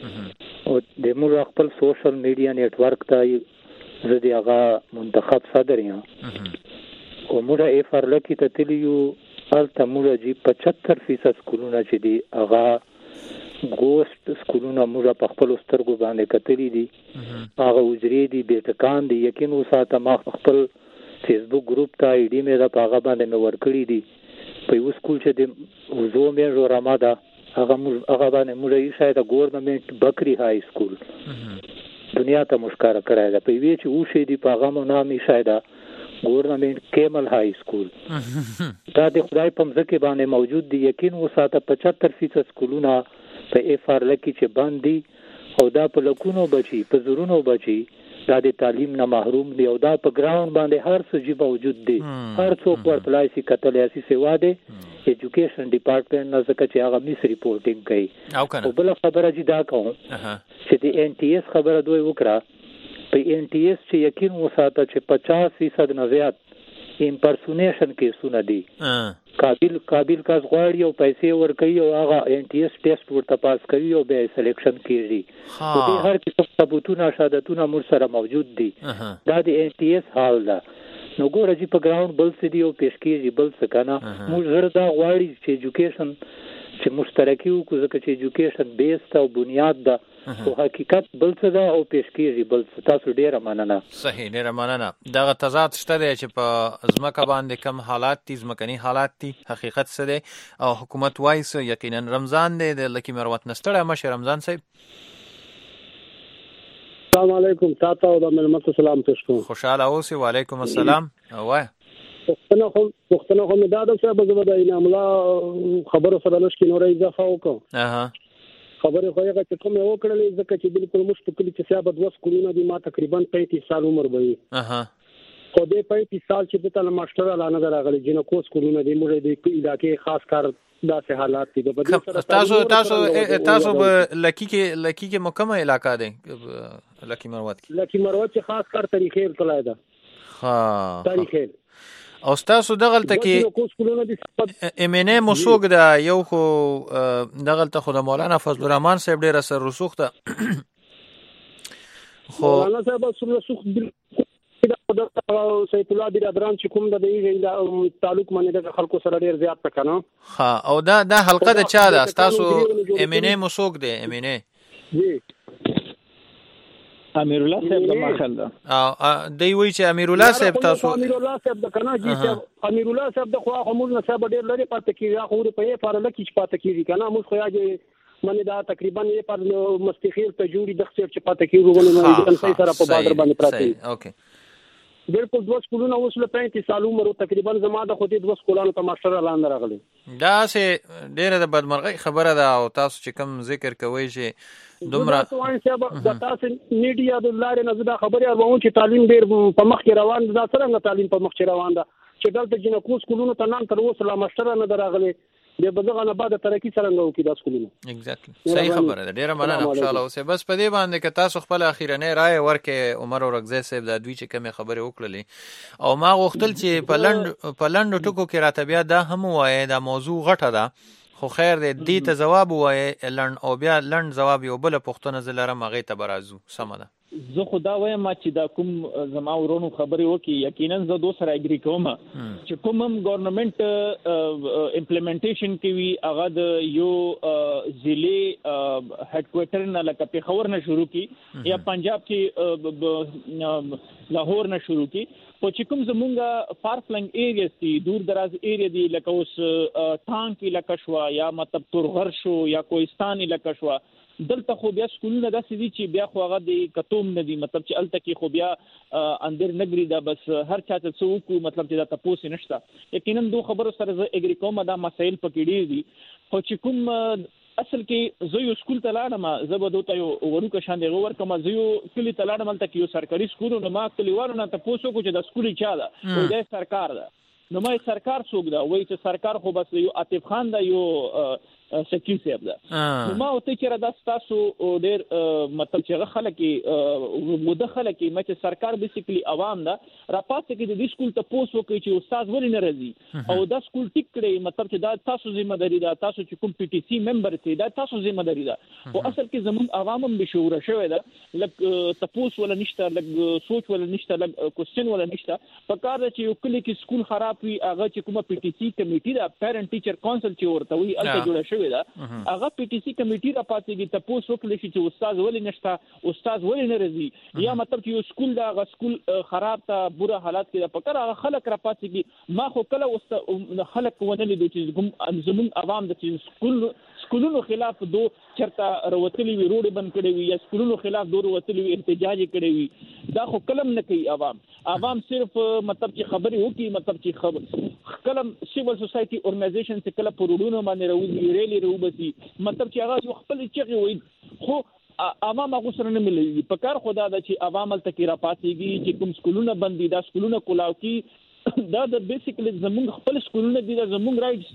او د موږ خپل سوشل میډیا نیټ ورک ته زه دې هغه منتخب صدر یم او موږ اف ار لکی ته تلیو الته موږ جی پچهتر فیصد سکولونه چې دي هغه ګوست سکولونه موږ په خپل سترګو باندې کتلی دي هغه وزري دي بیٹکان دي یقین وساته ما خپل فیسبوک ګروپ ته آی ډی مې دا پاغه باندې مې ورکړی دي په یو سکول چې د وزو مې جوړه ما دا هغه موږ هغه باندې موږ یې شاید ګورنمنت بکری های سکول دنیا ته مشکاره کړای دا په وی چې او شي دي پاغه مو نامي شاید ګورنمنت کیمل های سکول دا د خدای په مځکه باندې موجود دي یقین وساته پچهتر فیصد سکولونه په اف ار لکی چې باندې او دا په لکونو بچي په زورونو بچي دا د تعلیم نه محروم دي او دا په ګراوند باندې هر څه جی موجود دي هر څوک ورتلای شي کتل یاسي سیوا دي ایجوکیشن ډپارټمنټ نه ځکه چې هغه میس ریپورټینګ کوي او بل خبره جی دا کوم چې د ان ټي اس خبره دوی وکړه په ان ټي اس چې یقین وساته چې پچاس فیصد نه زیات امپرسونیشن کیسونه دي قابل قابل کس غواړي او پیسې ورکوي او هغه ان ټي اس ټیسټ ورته پاس کوي او به سلیکشن کیږي او د هر قسم ثبوتونه شهادتونه مور سره موجود دي دا د ان ټي اس حال ده نو ګوره چې په ګراوند بل څه دی او پیش کیږي بل څه کنه موږ زړه دا غواړي چې ایجوکیشن چې مشترکي وکړو ځکه چې ایجوکیشن بیس او بنیاد ده او حقیقت بل څه ده او پیش کیږي بل څه تاسو ډیره مننه صحیح ډیره مننه دغه تضاد شته دی چې په ځمکه باندې کم حالات دي ځمکني حالات دي حقیقت څه دی او حکومت وایي څه یقینا رمضان دی د لکی مروت نستړی مشه رمضان صاحب السلام علیکم تاسو د ملمت سلام تاسو خوشاله اوسئ وعلیکم السلام وای پښتنه خو پښتنه خو مې دا د څه به د انعام الله خبرو سره نشکې نورې اضافه وکړه اها خبرې خو هغه چې کوم یو کړلې ځکه چې بالکل مشت کلی چې صاحب د وس کولونه دي ما تقریبا پینتیس سال عمر وي اها خو دې په اتصال چې د تل ماستر اعلان راغلي جنکو سکولونه د موږ د علاقې خاص کار داسې حالات دي. په دې سره تاسو تاسو تاسو په لکی کې لکی کې مکمه علاقہ ده لکی مروت کې لکی مروت چې خاص کار طریقې کولای ده ها طریقې او تاسو دغلته کې امنه مسوګ دا یو خو دغلته خو د مولانا فضل الرحمن صاحب ډیر سر رسوخ ته خو مولانا صاحب سره رسوخ د سید الله برادران چې کوم د دې تعلق باندې د خلکو سره ډیر زیات تکنه. ها او دا دا حلقه د چا ده تاسو امنه مسوګ دی امنه جی امیر الله صاحب د ماخل ده او دی وی چې امیر الله صاحب تاسو امیر الله صاحب د کنه جی صاحب امیر الله صاحب د خو همون صاحب ډیر لري پاتې کیږي خو په یې فارله کې پاتې کیږي کنه موږ خو یاجه منی دا تقریبا یې پر مستخیر ته جوړي د خیر چې پاتې کیږي ونه نو صحیح سره په بادر باندې پراته اوکے بالکل دوه سکولونه اوس له پنځه سالو عمر تقریبا زما د خو دې دوه سکولانو ته ماستر اعلان راغلی. دا سه ډیره د بدمرغي خبره ده او تاسو چې کوم ذکر کوي چې دومره د تاسو میډیا د لارې نه زده خبري ورو چې تعلیم ډیر په مخ کې روان ده څنګه تعلیم په مخ کې روان ده چې دلته جنکو سکولونو ته نن تر اوسه لا ماستر نه دراغلي د بدغه نه بعد ترقی څنګه وکړي د سکولونو. ایگزیکټلی صحیح خبره ده ډیره مننه خوشاله اوسه. بس په دې باندې که تاسو خپل اخیرنه رائے ورکې عمر اورغزی صاحب د دوی چې کوم خبره وکړلې او ما غوښتل چې په لند په لند ټکو کې راته بیا دا هم وایي دا موضوع غټه ده خو خیر دې دې ته جواب وایي لند او بیا لند جواب یو بل پښتنه زلره مغه ته برازو سم ده. زه خدا وایم چې دا کوم زما ورونو خبرې وکي یقینا زه دو سره اګری کوم چې کوم ګورنمنت امپلیمنټیشن کوي هغه د یو ضلعي هډ کوارټر نه لکه پیښور نه شروع کی یا پنجاب کې لاهور نه شروع کی په چې کوم زمونږه فار فلنګ ایریاز دي دور دراز ایریا دي لکه اوس ټانک علاقہ شو یا مطلب تورغر شو یا کوهستان علاقہ شو دلته خو بیا سکولونه داسې دي چې بیا خو هغه د کتوم نه دي مطلب چې الته کې خو بیا اندر نګری دا بس هر چا ته څوک مطلب چې دا تاسو نشته یقینا دوه خبرو سره زه اګری کوم دا مسایل پکې ډیر دي خو چې کوم اصل کې زه یو سکول ته لاړم زه به دوته یو ورکه شان دی ور کوم زه یو کلی ته لاړم تل کې یو سرکاري سکول نو ما کلیوالو نه تاسو کو چې د سکول چا ده د سرکار ده نو ما سرکار څوک دا وایي چې سرکار خو بس یو عاطف خان دا یو سکیو سیب ده نو ما وته چې را د تاسو ډېر مطلب چې خلک مداخله کوي مچ سرکار بیسیکلی عوام دا را پاتې کې د سکول ته پوسو کوي چې استاد ولې نه راځي او دا سکول ټیک کړي مطلب چې دا تاسو ذمہ داری ده تاسو چې کوم پی ټی سی ممبر ته دا تاسو ذمہ داری ده او اصل کې زموږ عوام هم بشوره شوی ده لکه تاسو ولا نشته لکه سوچ ولا نشته لکه کوېسچن ولا نشته په کار چې یو کلی کې سکول خراب وي هغه چې کومه پی ټی سی کمیټي ده پیرنټ ټیچر کونسل چې ورته وي الته جوړه شوی هغه پی ټی سی کمیټي را پاتېږي تاسو وکړئ چې استاد ولې نشته استاد ولې نه راځي یا مطلب چې یو سکول دا غ سکول خراب تا بوره حالات کې د پکړه هغه خلک را پاتېږي ما خو کله خلک ونه لیدو چې کوم زمون عوام د سکول سکولونو خلاف دو چرته وروتلی وی روډ بند کړي وي یا سکولونو خلاف دو وروتلی وی احتجاج کړي وي دا خو کلم نه کوي عوام عوام صرف مطلب چې خبري وکي مطلب چې خبر کلم سیول سوسایټي اورګنایزیشن چې کله پروډونو باندې راوځي ریلی روبسي مطلب چې هغه خپل چغي وي خو عوام هغه سره نه ملي په کار خدا د چې عوام تل کې را پاتېږي چې کوم سکولونه بندي دا سکولونه کولاو کی دا د بیسیکلی زموږ خپل سکولونه دي دا زموږ رائټس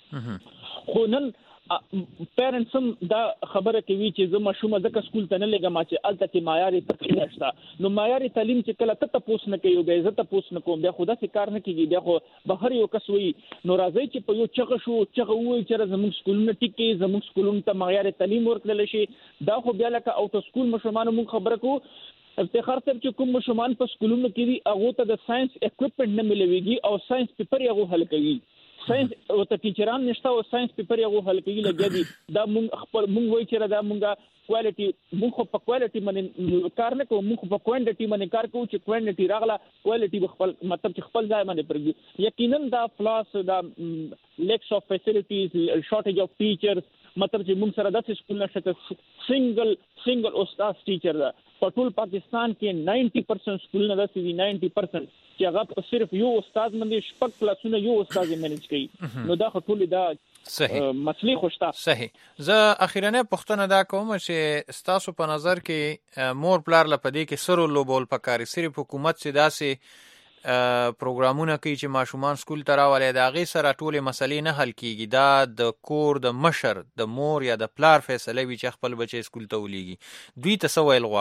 دي خو نن پیرنټس هم دا خبره کوي چې زما شومه ځکه سکول ته نه لګم چې الته کې معیاري تعلیم نشته نو معیاري تعلیم چې کله ته تاسو نه کوي به عزت تاسو نه کوم بیا خدا سي کار نه کیږي بیا خو بهر یو کس وي نو راځي چې په یو چغه شو چغه وای چې زموږ سکولونه ټیکي زموږ سکولونو ته معیاري تعلیم ورکړل شي دا خو بیا لکه اوټو سکول مشرانو مون خبره کو افتخار صاحب چې کوم مشران په سکولونو کې دي هغه ته د ساينس اکوپمنټ نه ملويږي او ساينس پیپر یې حل کوي ساينس او ته ټیچران نشته او ساينس پیپر یې حل کوي لګیا دي دا مونږ خپل مونږ وایي چې دا مونږه کوالټي مونږ په کوالټي باندې کار نه کوو مونږ په کوانټټي باندې کار کوو چې کوانټټي راغله کوالټي خپل مطلب چې خپل ځای باندې پرګي یقینا دا فلاس دا لیکس اف فیسیلیټیز شارټیج اف ټیچرز مطلب چې موږ سره د سکول نشته سنگل سنگل استاد ټیچر دا په ټول پاکستان کې نائنٹی پرسنٹ سکول نه دي نائنٹی پرسنٹ چې هغه صرف یو استاد باندې شپږ کلاسونه یو استاد مینج کوي نو دا ټول دا صحیح مسلې خوشتا صحیح زه اخیرنه پښتنه دا کوم چې ستاسو په نظر کې مور پلار لپاره کې سرو لوبول پکاري صرف حکومت سي داسې پروګرامونه کوي چې ماشومان سکول ته راولي د هغې سره ټولې مسلې نه حل کیږي، دا د کور د مشر د مور یا د پلار فیصله وي چې خپل بچی سکول ته ولیږي. دوی ته څه ویل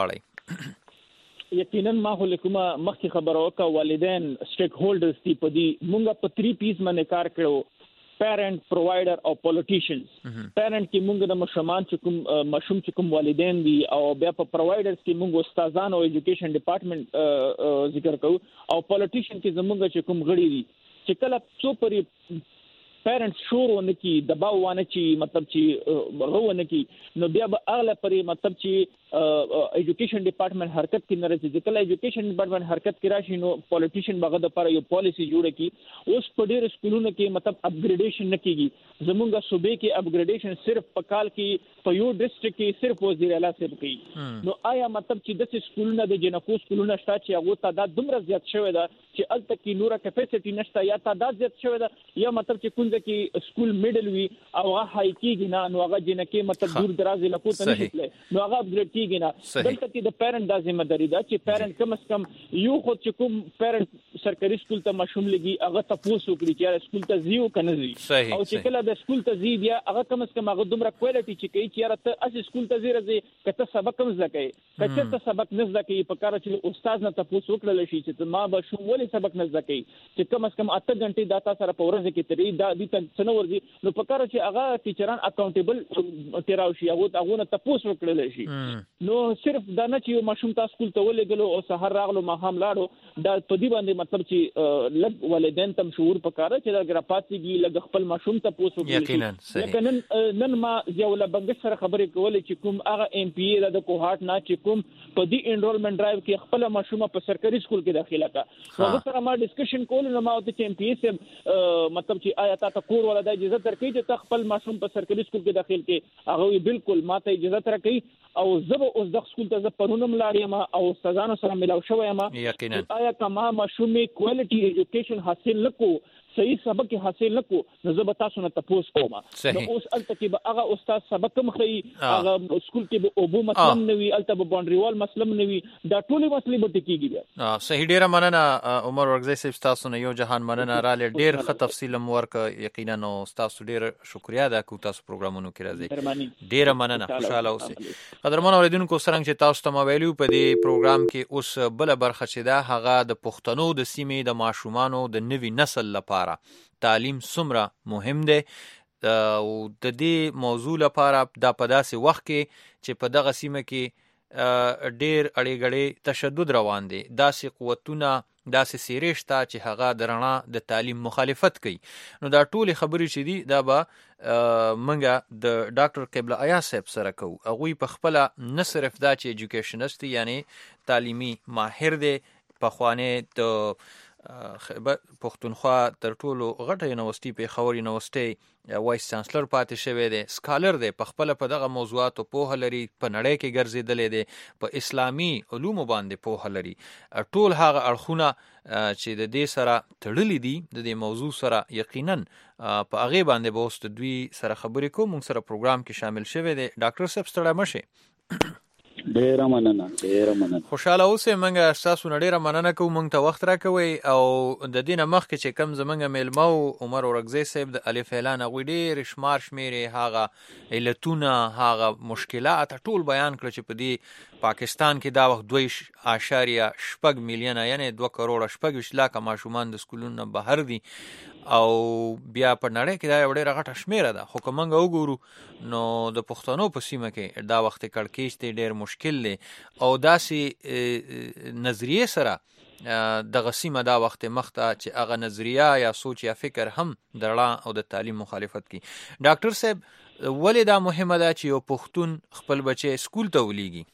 غواړئ؟ یقینا ما خو کومه مخکې خبره وکړه، والدین سټیک هولډرز دي په دې. مونږ په تری پیس باندې کار کړو، پیرنٹ، پرووایډر او پولیټیشنز. پیرنٹ کې مونږ د مشرمان چې کوم مشوم چې کوم والدین دي، او بیا په پرووایډرز کې مونږ استادان او ایجوکیشن ډپارټمنټ ذکر کوو، او پولیټیشن کې زمونږ چې کوم غړي دي چې کله څو پرې پیرنټس شور ونه کی، دباو ونه کی، مطلب چې غو ونه کی، نو بیا به اغله پرې مطلب چې ایجوکیشن ډپارټمنټ حرکت کې نه راځي. کله ایجوکیشن ډپارټمنټ حرکت کې راشي نو پولیټیشن بغه د لپاره یو پالیسی جوړه کی. اوس په ډېر سکولونو کې مطلب اپګریډیشن نه کیږي. زمونږ صوبې کې اپګریډیشن صرف په کال کې په یو ډیسټریکټ کې صرف وزیر اعلی صاحب کوي. نو آیا مطلب چې د سکولونو د جنکو سکولونو شته چې هغه تعداد دومره زیات شوی دا چې الته کې نور کیپاسټي نشته یا تعداد زیات شوی دا، یا مطلب چې کوم ځکه سکول میډل وی او هغه هاي کېږي نه، نو هغه جنکه مطلب دور دراز علاقو ته نشي تللی، نو هغه اپګریډ کیږي نه. دلته کې د پیرنټ د ذمہ داری ده چې پیرنټ کم از کم یو خو چې کوم پیرنټ سرکاري سکول ته مشوم لګي هغه تاسو وکړي چې سکول ته زیو کنه زی، او چې کله د سکول ته زی بیا هغه کم از کم هغه دومره کوالټي چې کوي چې راته اس سکول ته زی راځي کته سبق کم زده کوي، کته ته سبق نه زده کوي، په کار چې استاد نه تاسو وکړل شي چې ما به شوم ولې سبق نه زده کوي، چې کم از کم اته غنټې داتا سره په ورځ کې ترې دا دي څنګه ورځي، نو په کار چې هغه ټیچران اکاونټیبل تیراو شي، هغه هغه نه تاسو وکړل شي. نو صرف دا نه چې ماشوم تاسو سکول ته ولېګلو او سحر راغلو ما هم لاړو، دا په دې باندې مطلب چې لږ والدین تم شعور پکاره چې دا ګراپاتېږي لږ خپل ماشوم ته پوسو کوي. لکه نن نن ما یو لبنګ سره خبرې کولې چې کوم هغه ایم پی ای د کوهارت نه چې کوم په دې انرولمنت ډرایو کې خپل ماشوم په سرکاري سکول کې داخله کا، هغه سره ما ډسکشن کول، نو ما ته چې ایم پی ای سم مطلب چې آیا تاسو کور ولا د اجازه درکې چې تاسو خپل ماشوم په سرکاري سکول کې داخل کې، هغه بالکل ماته اجازه درکې، او زه اوس د سکول ته پرونم لاړم او استادانو سره ملاو شوم. یقینا آیا کما ماشوم کوالټي ایجوکیشن حاصل نکو، صحیح سبق حاصل نکو، نو زه به تاسو نه تاسو کوم. نو اوس الته کې به هغه استاد سبق هم خي، هغه سکول کې به اوبو مسلم نوي، الته به باونډري وال مسلم نوي، دا ټولې مسلې به ټکیږي. اه صحیح، ډیره مننه عمر ورغزی صاحب، تاسو نه یو جهان مننه را لې ډیر ښه تفصیل مو ورک. یقینا نو تاسو ډیر شکریا ده کو تاسو پروګرامونو کې راځي، ډیره مننه، خوشاله اوسئ. قدرمن اوریدونکو سره چې تاسو ته ویلو په دې پروګرام کې اوس بل برخه چې ده هغه د پښتنو د سیمې د ماشومانو د نوي نسل لپاره تعلیم څومره مهم دی، او د دې موضوع لپاره دا په داسې وخت کې چې په دغه سیمه کې ډیر اړې غړې تشدد روان دي، داسې قوتونه داسې سیرې شته چې هغه د رڼا د تعلیم مخالفت کوي. نو دا ټولې خبرې چې دي دا به منګه د ډاکټر قبله ایاز صاحب سره کوو. هغوی په خپله نه صرف دا چې ایجوکیشنست دي، یعنی تعلیمي ماهر دی، پخوانې د پښتونخوا تر ټولو غټه یونیورسټي پېښور یونیورسټي وایس چانسلر پاتې شوی دی، سکالر دی، په خپله په دغه موضوعاتو پوهه لري، په نړۍ کې ګرځېدلی دی، په اسلامي علومو باندې پوهه لري. ټول هغه اړخونه چې د دې سره تړلي دي د دې موضوع سره، یقینا په هغې باندې به اوس د دوی سره خبرې کوو. موږ سره پروګرام کې شامل شوی دی. ډاکټر صاحب ستړی مه شئ. ډیره مننه، ډیره مننه، خوشاله اوسئ. موږ ستاسو نه ډیره مننه کوو، موږ ته وخت راکوئ، او د دې نه مخکې چې کوم زموږ میلمه و عمر اورکزی صاحب د الف اعلان، هغوی ډېر شمار شمېرې هغه علتونه، هغه مشکلات ټول بیان کړه چې په دې پاکستان کې دا وخت دوه اعشاریه شپږ میلیونه یعنی دوه کروړه شپږ ویشت لاکه ماشومان د سکولونو نه بهر دي، او بیا په نړۍ کې دا یو ډېره غټه شمېره ده. خو که موږ وګورو نو د پښتنو په سیمه کې دا وخت کړکېچ دی ډېر مشکل دی، او داسې نظریې سره دغه سیمه دا وخت مخ ته چې هغه نظریه یا سوچ یا فکر هم د رڼا او د تعلیم مخالفت کوي. ډاکټر صاحب ولې دا مهمه ده چې یو پښتون خپل بچی سکول ته ولیږي؟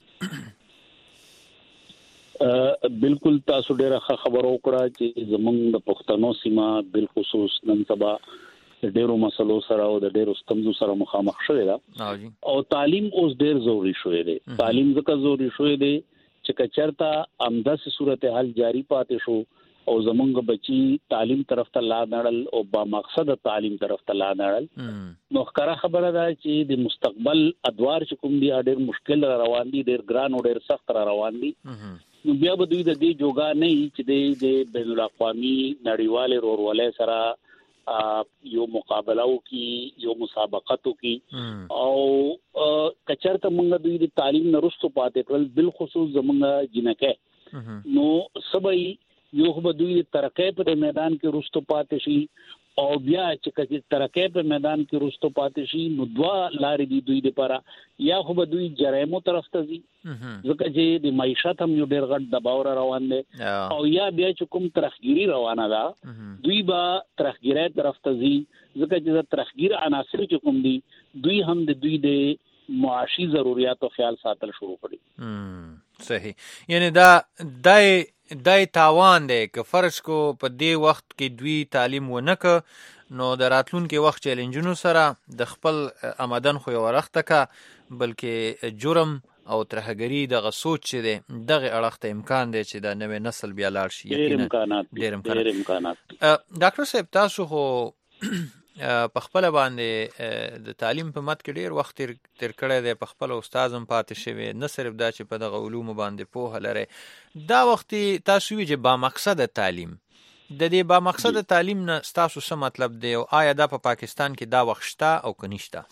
بالکل تاسو ډیره ښه خبره وکړه چې زمونږ د پښتنو سیمه بالخصوص نن سبا د ډیرو مسلو سره او د ډیرو ستونزو سره مخامخ شوې ده، او تعلیم اوس ډیر ضروري شوی دی. تعلیم ځکه ضروري شوی دی چې که چېرته همداسې صورتحال جاري پاتې شو او زمونږ بچي تعلیم طرف ته لا نړل او با مقصد تعلیم طرف ته لا نړل، نو ښکاره خبره ده چې د مستقبل ادوار چې کوم دي ډیر مشکل را روان دي، ډیر ګران او ډیر سخت را روان دي. نو بیا به دوی د دې جوګا نه چې د بین الاقوامي نړیوال رورولې سره یو مقابله وکي یو مسابقه وکي او کچرته موږ دوی د تعلیم نرستو پاتې کول بل خصوص زمونږ جنکه نو سبای یو به دوی ترقې په میدان کې رستو پاتې شي او بیا چې کله ترقې په میدان کې رستو پاتې شي نو دوا لارې دی دوی لپاره یا خو به دوی جرایمو طرف ته ځي ځکه چې د معیشت هم یو ډېر غټ دباو را روان دی او یا بیا چې کوم ترخګيري روانه ده دوی به ترخګيري طرف ته ځي ځکه چې ترخګير عناصر چې کوم دي دوی هم د دوی د معاشي ضرورتو خیال ساتل شروع کړي صحیح یعنی دا دای دای تاوان دی که فرض کو په دې وخت کې دوی تعلیم ونک نو د راتلونکي وخت چیلنجونو سره د خپل آمدن خو یو وخت کا بلکې جرم او ترهګری دغه سوچ چې دی دغه اړخته امکان دی چې د نوې نسل بیا لاړ شي ډېر امکانات ډېر امکانات ډاکټر صاحب تاسو خو په خپل باندې د تعلیم په مت کې ډیر وخت تیر کړی دی په خپل استادم پاتې شوی نه صرف دا چې په دغه علوم باندې پوهه لري دا وخت تاسو وی چې با مقصد تعلیم د دې با مقصد تعلیم نه تاسو څه مطلب دی او آیا دا په پاکستان کې دا وخت شته او کنيشته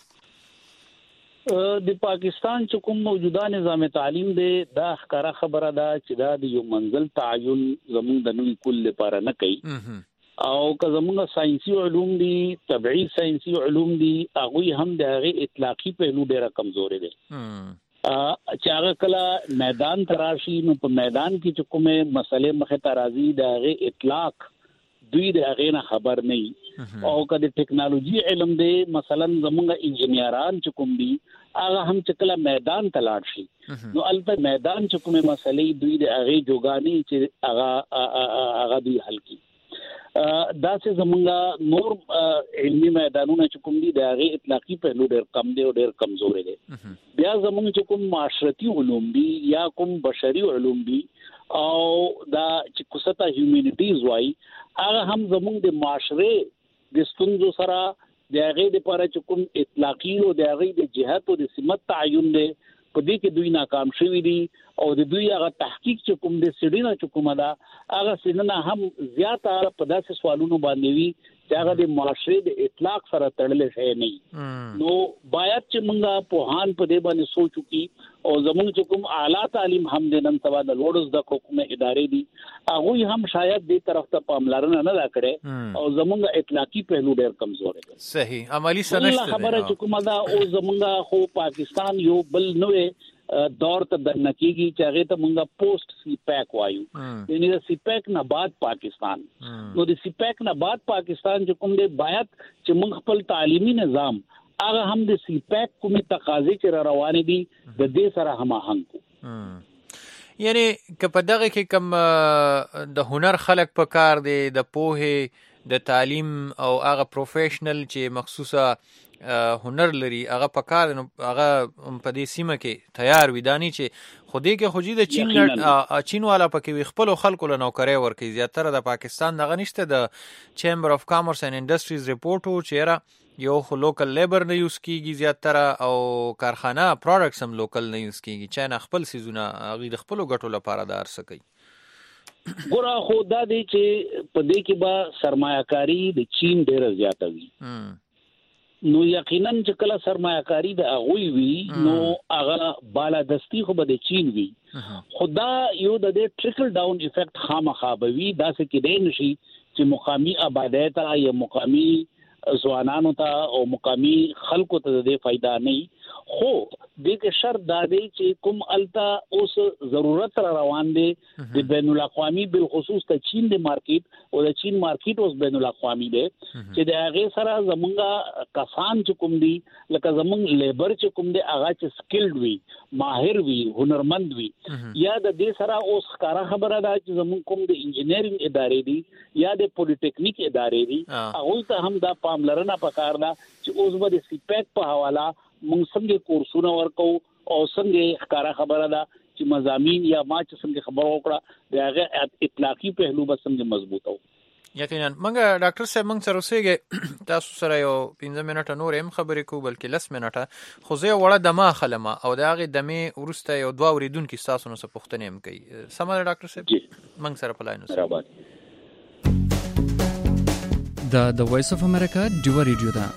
د پاکستان چې کوم موجوده نظام تعلیم دی دا ښکارا خبره ده چې دا د یو منزل تعین زموږ د نوې کل لپاره نه کوي او که زموږ ساينسي علوم دي طبيعي ساينسي علوم دي هغه هم د هغه اطلاقي پهلو ډېر کمزوري دي چې هغه کله میدان تراشي نو په میدان کې چې کومه مسلې مخه ترازی د هغه اطلاق دوی د هغه نه خبر نه او کله ټیکنالوژي علم دی مثلا زموږ انجنیران چې کوم دي هغه هم چې کله میدان تلاړ شي نو البته میدان چې کومه مسلې دوی د هغه جوګانی چې هغه هغه دوی حل کړي دا چې زمونږه نور علمي میدانونه چې کوم دي د هغه اطلاقي پهلو ډېر کم دی او ډېر کمزوري دي بیا زمونږ چې کوم معاشرتي علوم دي یا کوم بشري علوم دي او دا چې کوستا هیومانټیز وای هغه هم زمونږ د معاشره د ستونزو سره د هغه لپاره چې کوم اطلاقي او د هغه د جهات او د سمت تعین دی په دې کې دوی ناکام شوي دي او د دوی هغه تحقیق چې کوم د سړینه چې کومه ده هغه سړینه هم زیاته په داسې سوالونو باندې وي چې هغه د معاشره د اطلاق سره تړلې شي نه نو باید چې موږ په هان په دې باندې سوچو کی او زموږ چې کوم اعلی تعلیم هم د نن سبا د لوړز د کومه ادارې دي هغه هم شاید دې طرف ته پاملرنه نه کړي او زموږ اطلاقي پهلو ډېر کمزور دی صحیح عملی سنشت خبره چې کومه ده او زموږ خو پاکستان یو بل نوې دور ته د نتیجې چې هغه ته موږ پوسټ سی پیک وایو یعنی د سی پیک نه بعد پاکستان نو د سی پیک نه بعد پاکستان چې کوم دی باید چې موږ خپل تعلیمي نظام هغه هم د سی پیک کومه تقاضې چې روانې دي د دې سره هماهنګ کو یعنی که په دغه کې کوم د هنر خلق په کار دی د پوهه د تعلیم او هغه پروفیشنل چې مخصوصه هنر لري هغه په کار نو هغه په دې سیمه کې تیار ودانی چې خودی کې خوجي د چین لټ چین والا پکې خپل خلکو له نوکري ورکي زیاتره د پاکستان دغه نشته د چیمبر اف کامرس اینڈ انډستریز ریپورت او چیرې یو خو لوکل لیبر نه یوز کیږي زیاتره او کارخانه پروډکټس هم لوکل نه یوز کیږي چې نه خپل سيزونه غیر خپل غټو لپاره دار سکی ګوره خو دا دی چې په دې کې به سرمایه‌کاری د چین ډېر زیاته وي نو یقینا چې کله سرمایه‌کاری د اغوی وي نو هغه بالادستی خو به د چین وي خدا یو د دې ټریکل ډاون افیکټ خامخا به وي دا څه کې دی نشي چې مقامی آبادیت یا مقامی ځوانانو ته او مقامی خلکو ته د فائدہ نه خو د کې شرط دا دی چې کوم التا اوس ضرورت را روان دي د بین الاقوامي بل خصوص ته چین د مارکیټ او د چین مارکیټ اوس بین الاقوامي دی چې د هغه سره زمونږه کسان چې کوم دي لکه زمونږ لیبر چې کوم دي هغه چې سکلډ وي ماهر وي هنرمند وي یا د دې سره اوس ښکارا خبره ده چې زمونږ کوم د انجینرینګ ادارې دي یا د پولیټیکنیک ادارې دي هغه ته هم دا پاملرنه پکار ده چې اوس به د سیپیک په حواله موږ څنګه کورسونه ورکو او څنګه ښکارا خبره ده چې مضامین یا ما چې څنګه خبر وکړه د هغه اطلاقي پهلو به څنګه مضبوطو یقینا منګه ډاکټر صاحب منګ سره اوسېږي تاسو سره یو پنځه منټه نور هم خبرې کوو بلکې لس منټه خو زه وړه دمه خلمه او د هغې دمې وروسته یو دوه اورېدونکي ستاسو نه څه پوښتنې هم کوي. سمه ده ډاکټر صاحب منګ سره په لاین اوسئ. دا د وایس اف امریکا ډیوه ریډیو ده.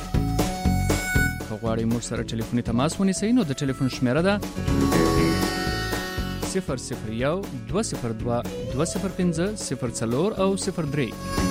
که غواړئ موږ سره ټلیفوني تماس ونیسئ نو د ټلیفون شمیره ده صفر صفر یو دوه صفر دوه دوه صفر پنځه صفر څلور او صفر درې.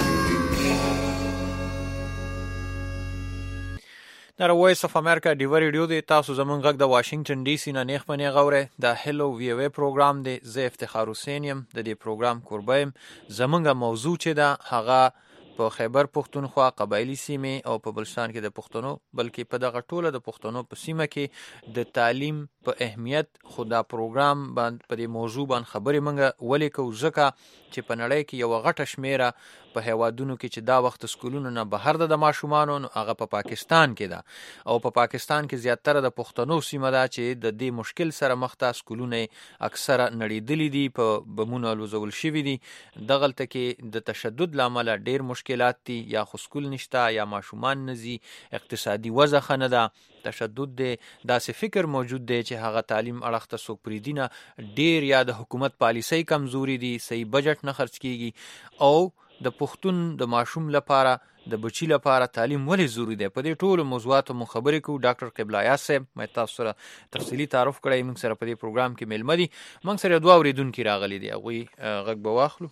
دا وایس اف امریکا ډیوه ریډیو دی. تاسو زمونږ غږ د واشنگټن ډي سي نه نیغ په نیغ اورئ. د هلو وی او ای پروګرام دی. زه افتخار حسین یم د دې پروګرام کوربه یم. زمونږ موضوع چې ده هغه په خیبر پښتونخوا قبایلی سیمې او په بلوچستان کې د پښتنو بلکې په دغه ټوله د پښتنو په سیمه کې د تعلیم په اهمیت خو دا پروګرام باندې په دې موضوع باندې خبرې منګه ولې کوو ځکه چې په نړۍ کې یو غټه شمیره په هیوادونو کې چې دا وخت سکولونو نه بهر ده د ماشومانو نو هغه په پاکستان کې ده او په پاکستان کې زیاتره د پښتنو سیمه ده چې د دې مشکل سره مخ ته سکولونه اکثره نړېدلي دي په بمونو الوزول شوي دي. دغلته کې د تشدد له امله ډېر مشکلات دي یا خو سکول نشته یا ماشومان نزي اقتصادي وضع ښه نه ده تشدد دی داسې فکر موجود دی چې هغه تعلیم اړخ ته څوک پرېږدي نه ډېر یا د حکومت پالیسۍ کمزوري دي صحیح بجټ نه خرڅ کېږي او د پښتون د ماشوم لپاره د بچی لپاره تعلیم ولې ضروری دی. په دې ټولو موضوعاتو مو خبرې کوو. ډاکټر قبلایه صاحب مې تاسو سره تفصیلي تعارف کړی موږ سره په دې پروګرام کې میلمه دي. موږ سره دوه اورېدونکي راغلي دي هغوی غږ به واخلو.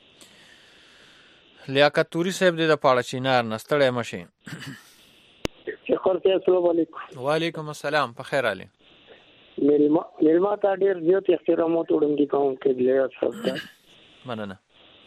لیاقت توري صاحب دی د پاړه چینار نه ستړی مه شئ. السلام علیکم. وعلیکم السلام. په خیر علي میلمه ته ډېر زیات احترامات وړاندې کوم قبلایه صاحب ته مننه.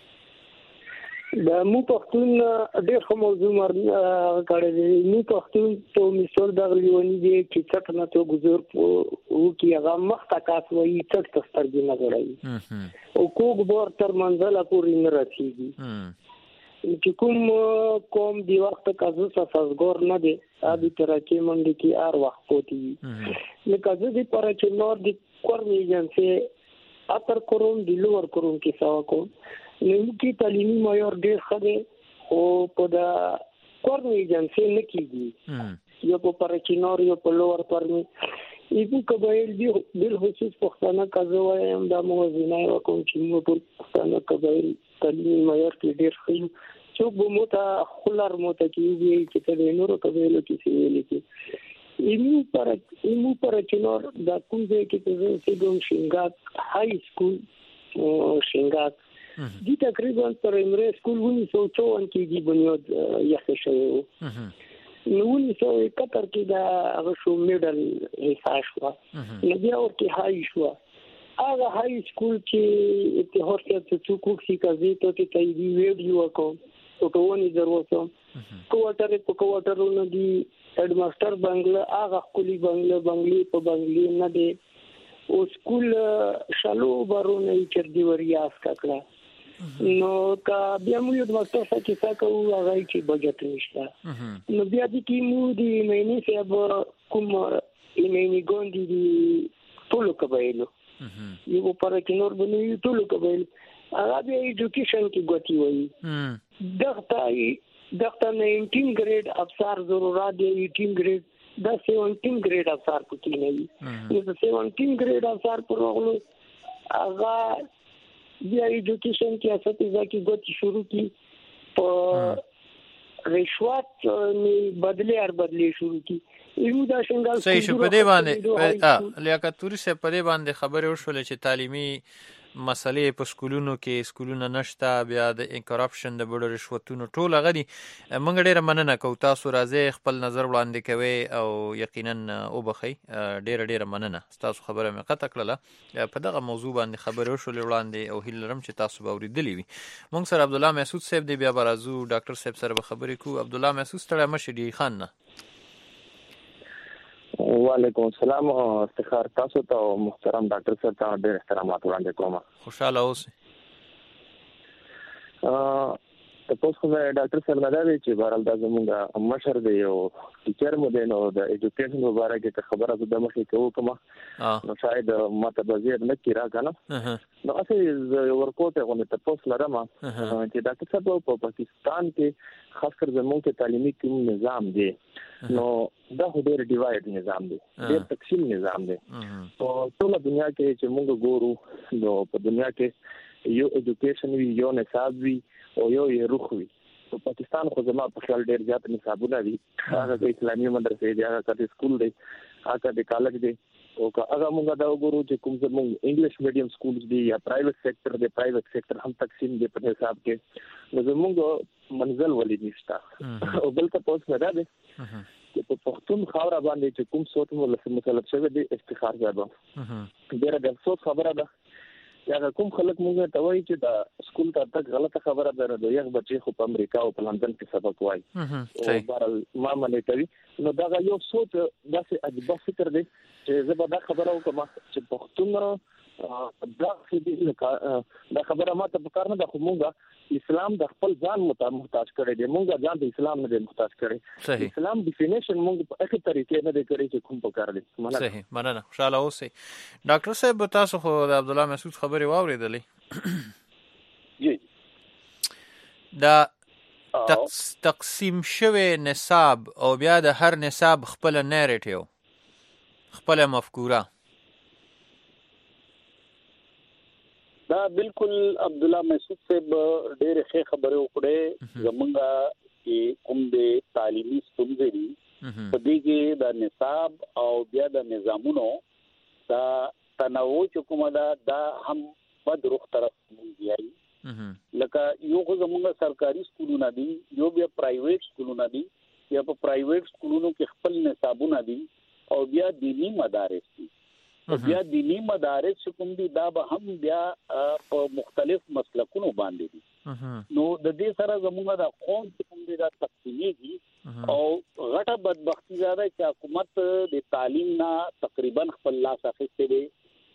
د مو پښتون ډېر ښه موضوع کړی دی. مو پښتون ته مثال دغه لیونی دی چې څټ نه تو ګزور وکړي هغه مخته کاس وایي څټ ته سترګې نه غړوي او کوږ بار تر منزله پورې نه رسېږي چې کوم قوم دی وخت کازو سازګار نه دی ابي ترکه منډي کې هر وخت پوتي لکه زه دې پر چې نور دی کورنی جنسه اپر کوروم دی لور کوروم کې سوا کوم نو کې تعلیمي معیار ډېر ښه دی او په دا کورنی جنسه نه کېږي یو په پر چې نور یو په لور پرمي ایبو قبایل دی بل خصوص پښتانه کازو وایم دا موازنه وکوم چې مو په پښتانه قبایل تعلیمي معیار کې ډېر ښه څوک به مو ته خلر مو ته کېږي چې ته نورو قبایلو کې څه ویلي کې ایمو پر ایمو پر چې نور دا کوم ځای کې چې زه کوم شینګات های سکول شینګات دي تقریبا پرایمري سکول ونی سو چون کې دی بنیاد یخ شوی نو ونی سو کتر کې دا هغه شو میډل حساب شو نو بیا ورته های شو هغه های سکول کې اتحاد ته څوک سی کوي ته ته تی وی ویډیو کو او کوونی ضرورت کوټر په کوټرونو دی هډ ماستر بنگله هغه کلی بنگله بنگلي په بنگلي نه دی او سکول شالو بارونه چې دی وریاس کړه نو کا بیا مو یو د ماستر څخه څه کوو هغه چې بجټ نشته نو بیا د کیمو دی مېنی صاحب کوم ایمنی ګوندی دی ټول قبایلو یو پر کې نور بنوي ټول قبایل هغه بیا ایجوکیشن کې ګوتی وایي دغه دغه ناینټین ګریډ افسر ضرورت دی ایټین ګریډ دا سیونټین ګریډ افسر پکې نه وي نو سیونټین ګریډ افسر پر وغلو هغه بیا ایجوکیشن کې اساتذه کې ګوتی شروع کی په رشوت می بدلی ار بدلی شروع کی ایمو دا څنګه صحیح شو په دې باندې لیاقت توري سه په دې باندې خبرې وشول چې تعلیمي مسلې په سکولونو کې سکولونه نشته بیا د کرپشن د بډو رشوتونو ټول غدي موږ ډیره مننه کوو تاسو راځي خپل نظر وړاندې کوي او یقینا او بخي ډیره ډیره مننه تاسو خبره مې قطع کړله په دغه موضوع باندې خبرې وشول وړاندې او هیلرم چې تاسو به اوریدلی وي موږ سره عبد الله محسود صاحب دی بیا برازو ډاکټر صاحب سره به خبرې کوو عبد الله محسود ستړی مشه دی خان نه وعلیکم السلام افتخار تاسو ته محترم ډاکټر صاحب ته ډېر احترامات وړاندې کوم. خوشاله اوسئ. تاسو خو ډاکټر صاحب نه دی چې بهرحال دا زموږ مشر دی او ټیچر مو دی نو د ایجوکیشن مبارک ته خبره د مخې کوو کومه نو شاید ماته بزیر نه کیرا کنه نو اصل ورکوټه غو ته تاسو لرم چې ډاکټر صاحب په پاکستان کې خاص کر زموږ کې تعلیمي کوم نظام دی نو دا هو ډېر ډیوایډ نظام دی ډېر تقسیم نظام دی او ټول دنیا کې چې موږ ګورو نو په دنیا کې یو ایجوکیشن وی یو نصاب وی او یو یې روح وي په پاکستان خو زما په خیال ډېر زیات نصابونه دي هغه د اسلامي مدرسې دی هغه د سکول دی هغه د کالج دی او هغه موږ دا وګورو چې کوم زموږ انګلیش میډیم سکولز دي یا پرایویټ سېکټر دی پرایویټ سېکټر هم تقسیم دی په حساب کې نو زموږ منزل ولې نشته او بل څه پوس نه ده چې په پښتون خاور باندې چې کوم څوک مو لسه مطلب شوی دی افتخار زابه ډېر د افسوس خبره ده یا کوم خلک موږ ته وایي چې دا سکول ته تک غلطه خبره ده د یو بچي خو په امریکا او په لندن کې سبق وایي او بهر ما منې کوي نو دا یو سوچ داسې عجیب فکر دی چې زه به دا خبره وکم چې پښتون دا دا خبره ماته په کار نه ده خو موږ اسلام د خپل ځان محتاج کړی دی موږ ځان د اسلام نه دی محتاج کړی اسلام ډیفینیشن موږ په هغه طریقې نه دی کړی چې کوم په کار دی صحیح مننه خوشاله اوسئ ډاکټر صاحب تاسو خو د عبد الله مسعود خبرې واورېدلې جی دا تقسیم شوی نصاب او بیا د هر نصاب خپل نیریټیو خپل مفکوره دا بالکل عبد الله مسعود صاحب ډېر ښه خبره وکړه زمونږه چې کوم د تعلیمي ستونزې دي په دې کې د نصاب او بیا د نظامونو دا تنوع چې کومه دا دا هم بد رخ طرف مونږ لکه یو خو زمونږه سرکاري سکولونه دي یو بیا پرایویټ سکولونه دي یا په پرایویټ سکولونو کې خپل نصابونه دي او بیا دینی مدارس دي بیا دینی مدارس کوم دي دا به هم بیا په مختلف مسلکونو باندې دي نو د دې سره زموږ د قوم کوم دي دا تقسیمېږي او غټه بدبختی زیاده چې حکومت د تعلیم نه تقریبا خپل لاس اخیستی دی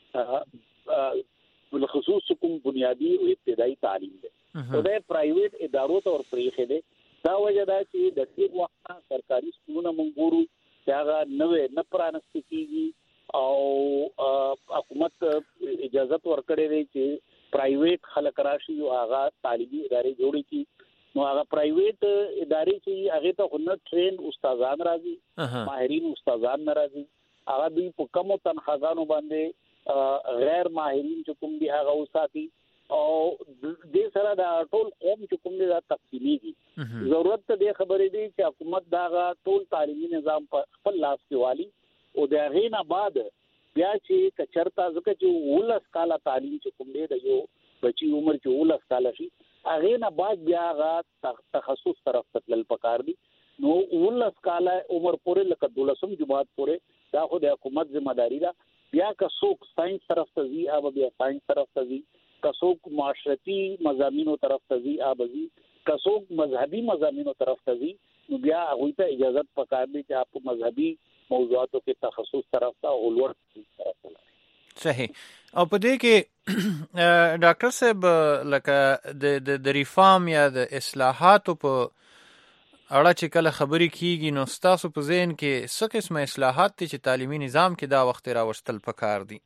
بالخصوص کوم بنیادی او ابتدایي تعلیم دی او د پرایویټ ادارو ته ور پریښی دی دا وجه دا چې د دې وخت سرکاري سکولونه موږ ګورو چې هغه نوې نه پرانستل کیږي او حکومت اجازه ورکړې ده چې پرایویټ خلک راشي او هغه تعلیمي ادارې جوړې کړي نو هغه پرایویټ ادارې چې هغه ته خو نه ټرین استادان راځي ماهرین استادان راځي هغه دوی په کمو تنخواهانو باندې غیر ماهرین چې کوم دي هغه وساتي او دې سره د ټول قوم چې کوم دي دا تقسیمېږي ضرورت دې خبرې دي چې حکومت دا ټول تعلیمي نظام په خپل لاس کې والي او د هغې نه بعد بیا چې کچرتا ځکه چې ولس کاله تعلیم چې کوم دی د یو بچي عمر چې ولس کاله شي هغې نه بعد بیا هغه تخصص طرف ته تلل پکار دي نو ولس کاله عمر پورې لکه دولسم جماعت پورې دا خو د حکومت ذمہ داری ده بیا که څوک ساينس طرف ته ځي هغه بیا ساينس طرف ته ځي که څوک معاشرتي مضامینو طرف ته ځي هغه ځي که څوک مذهبي مضامینو طرف ته ځي نو بیا هغوی ته اجازت پکار دی چې آپ مذهبي موضوعاتو کې تخصص طرف ته او لوړ طرف ته صحیح او په دې کې ډاکټر صاحب لکه د د ریفارم یا د اصلاحاتو په اړه چې کله خبرې کیږي نو ستاسو په ذهن کې څه قسمه اصلاحات دي چې تعلیمي نظام کې دا وخت راوستل پکار دي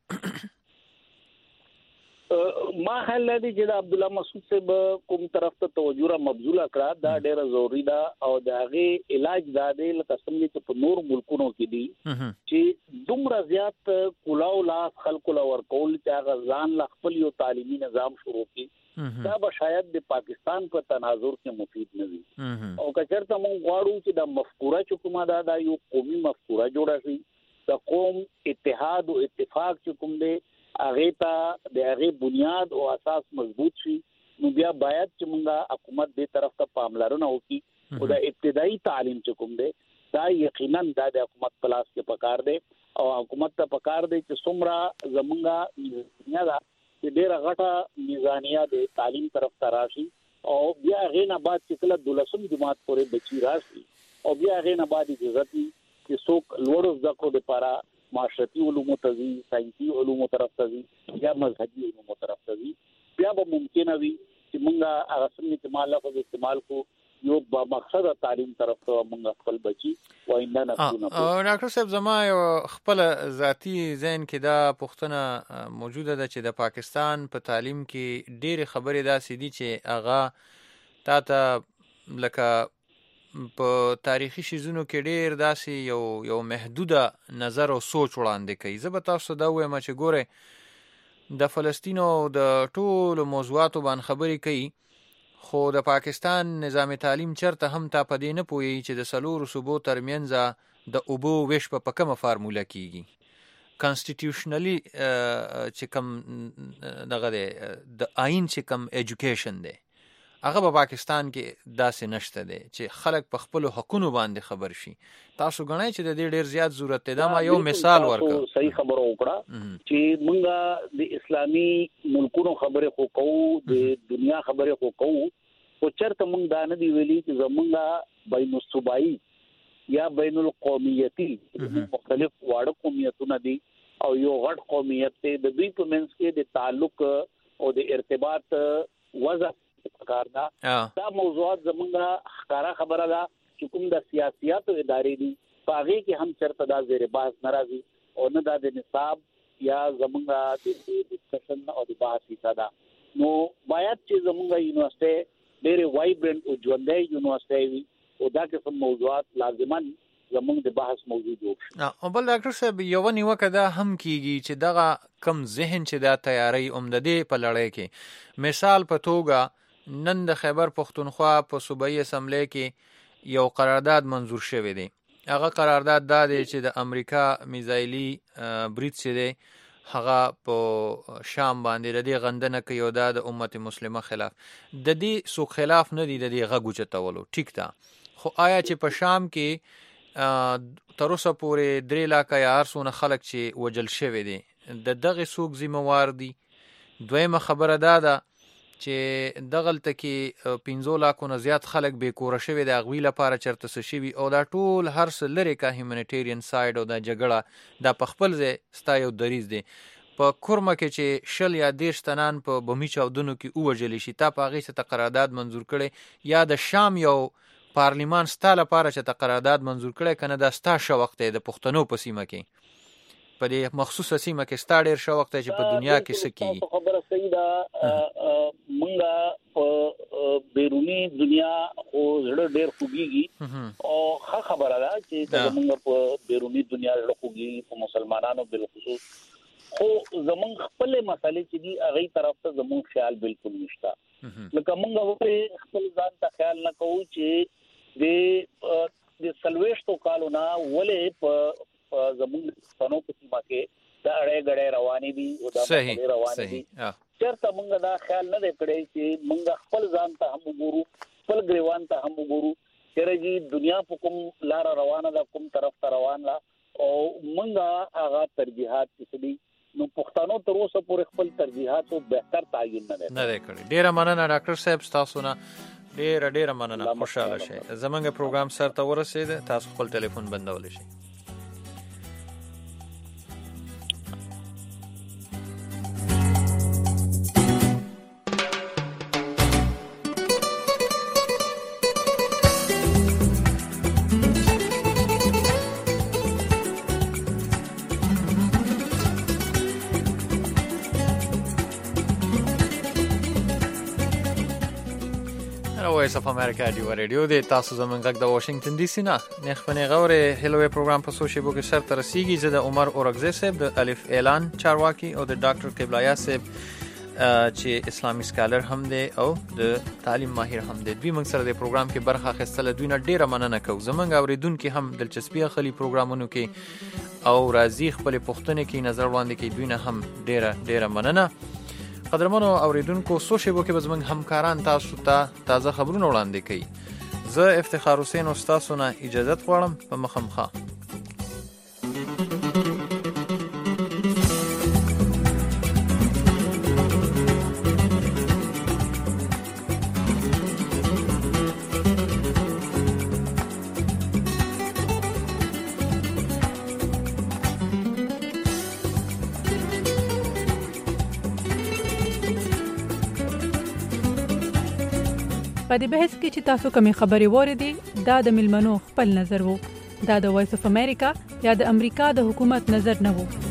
ما خیال دی چې د عبد الله مسعود صاحب کوم طرف ته توجه را مبذوله کړه دا ډیره ضروری ده او د هغه علاج دا دی لکه څنګه چې په نور ملکونو کې دي چې دومره زیات کلاو لاس خلکو لا ورکول چې هغه ځان لا خپل یو تعلیمي نظام شروع کړي دا به شاید د پاکستان په تناظر کې مفید نه وي او کچرته موږ غواړو چې د مفکوره چې کومه دا د یو قومي مفکوره جوړه شي د قوم اتحاد او اتفاق چې کوم دی هغه ته د هغه بنیاد او اساس مضبوط شي نو بیا باید چې موږ حکومت دې طرف ته پاملرنه وکړي او د ابتدایي تعلیم چې کوم دی دا یقینا د حکومت پلاس کې پکار دی او حکومت ته پکار دی چې څومره زمونږه میزانیا ده چې ډېره غټه میزانیا د تعلیم طرف ته راشي او بیا هغه نه بعد چې کله دولسم جماعت پورې بچی راشي او بیا هغه نه بعد اجازه دي چې څوک لوړ زده کړو لپاره معاشرتي علومو ته ځي ساينسي علومو طرف ته ځي یا مذهبي علومو طرف ته ځي بیا به ممکنه وي چې چې مونږه هغه څنګه چې مال لفظ استعمال کو یو با مقصد تعلیم طرف ته مونږ خپل بچي وایندہ نه کوو. او ډاکټر صاحب زما یو خپل ذاتی ذهن کې دا پوښتنه موجوده ده چې د پاکستان په پا تعلیم کې ډېر خبرې داسې دي چې هغه تا ته لکه په تاریخي شیزونو کې ډېر داسې یو یو محدوده نظر او سوچ وړاندې کوي. زه به تاسو دا وایم چې ګوره د فلسطین او د ټولو موضوعاتو باندې خبرې کوي، خو د پاکستان نظام تعلیم چرته هم تا په دې نه پوهیږي چې د څلورو صوبو ترمنځ د اوبو ویش په کومه فارموله کیږي. کانسټیټیوشنلی چې کوم دغه دی د آئین چې کوم ایجوکیشن دی هغه په پاکستان کې داسې نشته دی چې خلک په خپل حقونو باندې خبر شي. تاسو غواړئ چې د دې ډیر زیات ضرورت دی. دا ما یو مثال ورکړم. صحیح خبره وکړه چې مونږه د اسلامي ملکونو خبره خو کوو، د دنیا خبره خو کوو، خو چرته مونږ دا نه دی ویلي چې زمونږه بین الصوبایي یا بین القومیتی مختلف واړه قومیتونه دي او یو غټ قومیت دی. د دوی په منځ کې د تعلق او د ارتباط وضع پکار دا دا موضوعات زمونږه ښکارا خبره ده چې کوم د سیاسياتو ادارې دي پاغي کې هم چرته دا زیر بحث ناراضي او نه د نصاب یا زمونږه د ډسکشن او د بحث حصہ ده. نو باید چې زمونږه یونیورسيټي ډېر وایبرنت او ژوندۍ یونیورسيټي وي او دا کوم موضوعات لازمان زمونږ د بحث موجود وي. او بل ډاکټر صاحب یو نیوکه دا هم کیږي چې دغه کم ذهن چې دا تیاری عمددي په لړۍ کې مثال په توګه نن د خیبر پختونخوا په صوبایي اسمبلی کې یو قرارداد منظور شوی دی. هغه قرارداد دا دی چې د امریکا میزایلی برید چې دی هغه په شام باندې د دې غندنه کوي او دا د امت مسلمه خلاف د دې سو خلاف نه دی د دې غږ چتولو. ټیک ده، خو آیا چې په شام کې تر اوسه پورې درې لاکه یا ارسونه خلک چې وجل شوی دي د دغه سوق ذمہوار دي؟ دویمه خبره دا ده چې دغلته کې پنځه لاکو نه زیات خلک بې کوره شوي د هغوی لپاره چرته څه شوي او دا ټول هر څه لرې کا هیومانیټیرین سایډ او دا جګړه دا په خپل ځای ستا یو دریځ دی. په کورمه کې چې شل یا دېرش تنان په بمي چاودنو کې ووژلی شي، تا په هغې څه قرارداد منظور کړی یا د شام یو پارلیمان ستا لپاره چې ته قرارداد منظور کړی که نه دا ستا شوق دی د پښتنو په سیمه کې په دې مخصوصه سیمه کې ستا ډېر شوق دی چې په دنیا کې څه کېږي؟ خبره صحیح ده. مونږه په بیرونی دنیا خو زړه ډېر خوږیږي او ښه خبره ده چې مونږ په بیرونی دنیا زړه خوږیږي په مسلمانانو بالخصوص، خو زمونږ خپل مسالې چې دي هغې طرف ته زمونږ خیال بالکل نشته. لکه مونږ ولې خپل ځان ته خیال نه کوو چې د څلوېښتو کالو نه ولې په زمونږ پښتنو په سیمه کې دا اړې ګړې روانې دي او دا مسلې روانې دي. چېرته مونږ دا خیال نه دی کړی چې مونږ خپل ځان ته هم وګورو، خپل ګریوان ته هم وګورو چې جی دنیا په کوم لاره روانه ده، کوم طرف ته روان ده او مونږ هغه ترجیحات چې دي نو پښتنو تر اوسه پورې خپل ترجیحاتو بهتر تعین نه دی نه دی کړی. ډېره مننه ډاکټر صاحب ستاسو نه، ډېره ډېره مننه. خوشحاله شئ. زموږ پروګرام سر ته ورسېد، تاسو خپل ټلیفون بندولی شئ. وایس اف امریکا ډیو ریډیو دی، تاسو زموږ غږ د واشنگټن ډي سي نه نخ په غوړې هلوې پروګرام په سوشي بو کې سر تر رسیدي. زه د عمر اورغزی صاحب د الف اعلان چارواکي او د ډاکټر قبلایا صاحب چې اسلامي سکالر هم دی او د تعلیم ماهر هم دی. دوی موږ سره د پروګرام کې برخه اخیستله. دوی نه ډیره مننه کوو. زموږ اوریدونکو هم دلچسپي اخلي پروګرامونو کې او راځي خپل پوښتنې کې نظر وړاندې کوي. دوی نه هم ډیره ډیره مننه. قدرمنو اوریدونکو، سوشي بو کې به زموږ همکاران تاسو ته تازه خبرونه وړاندې کوي. زه افتخار حسین او تاسو نه اجازه غواړم. په مخامخ په دې بحث کې چې تاسو کومې خبرې واورېدې دا د ملمنو خپل نظر وو. دا د وایس اف امریکا یا د امریکا د حکومت نظر نه وو.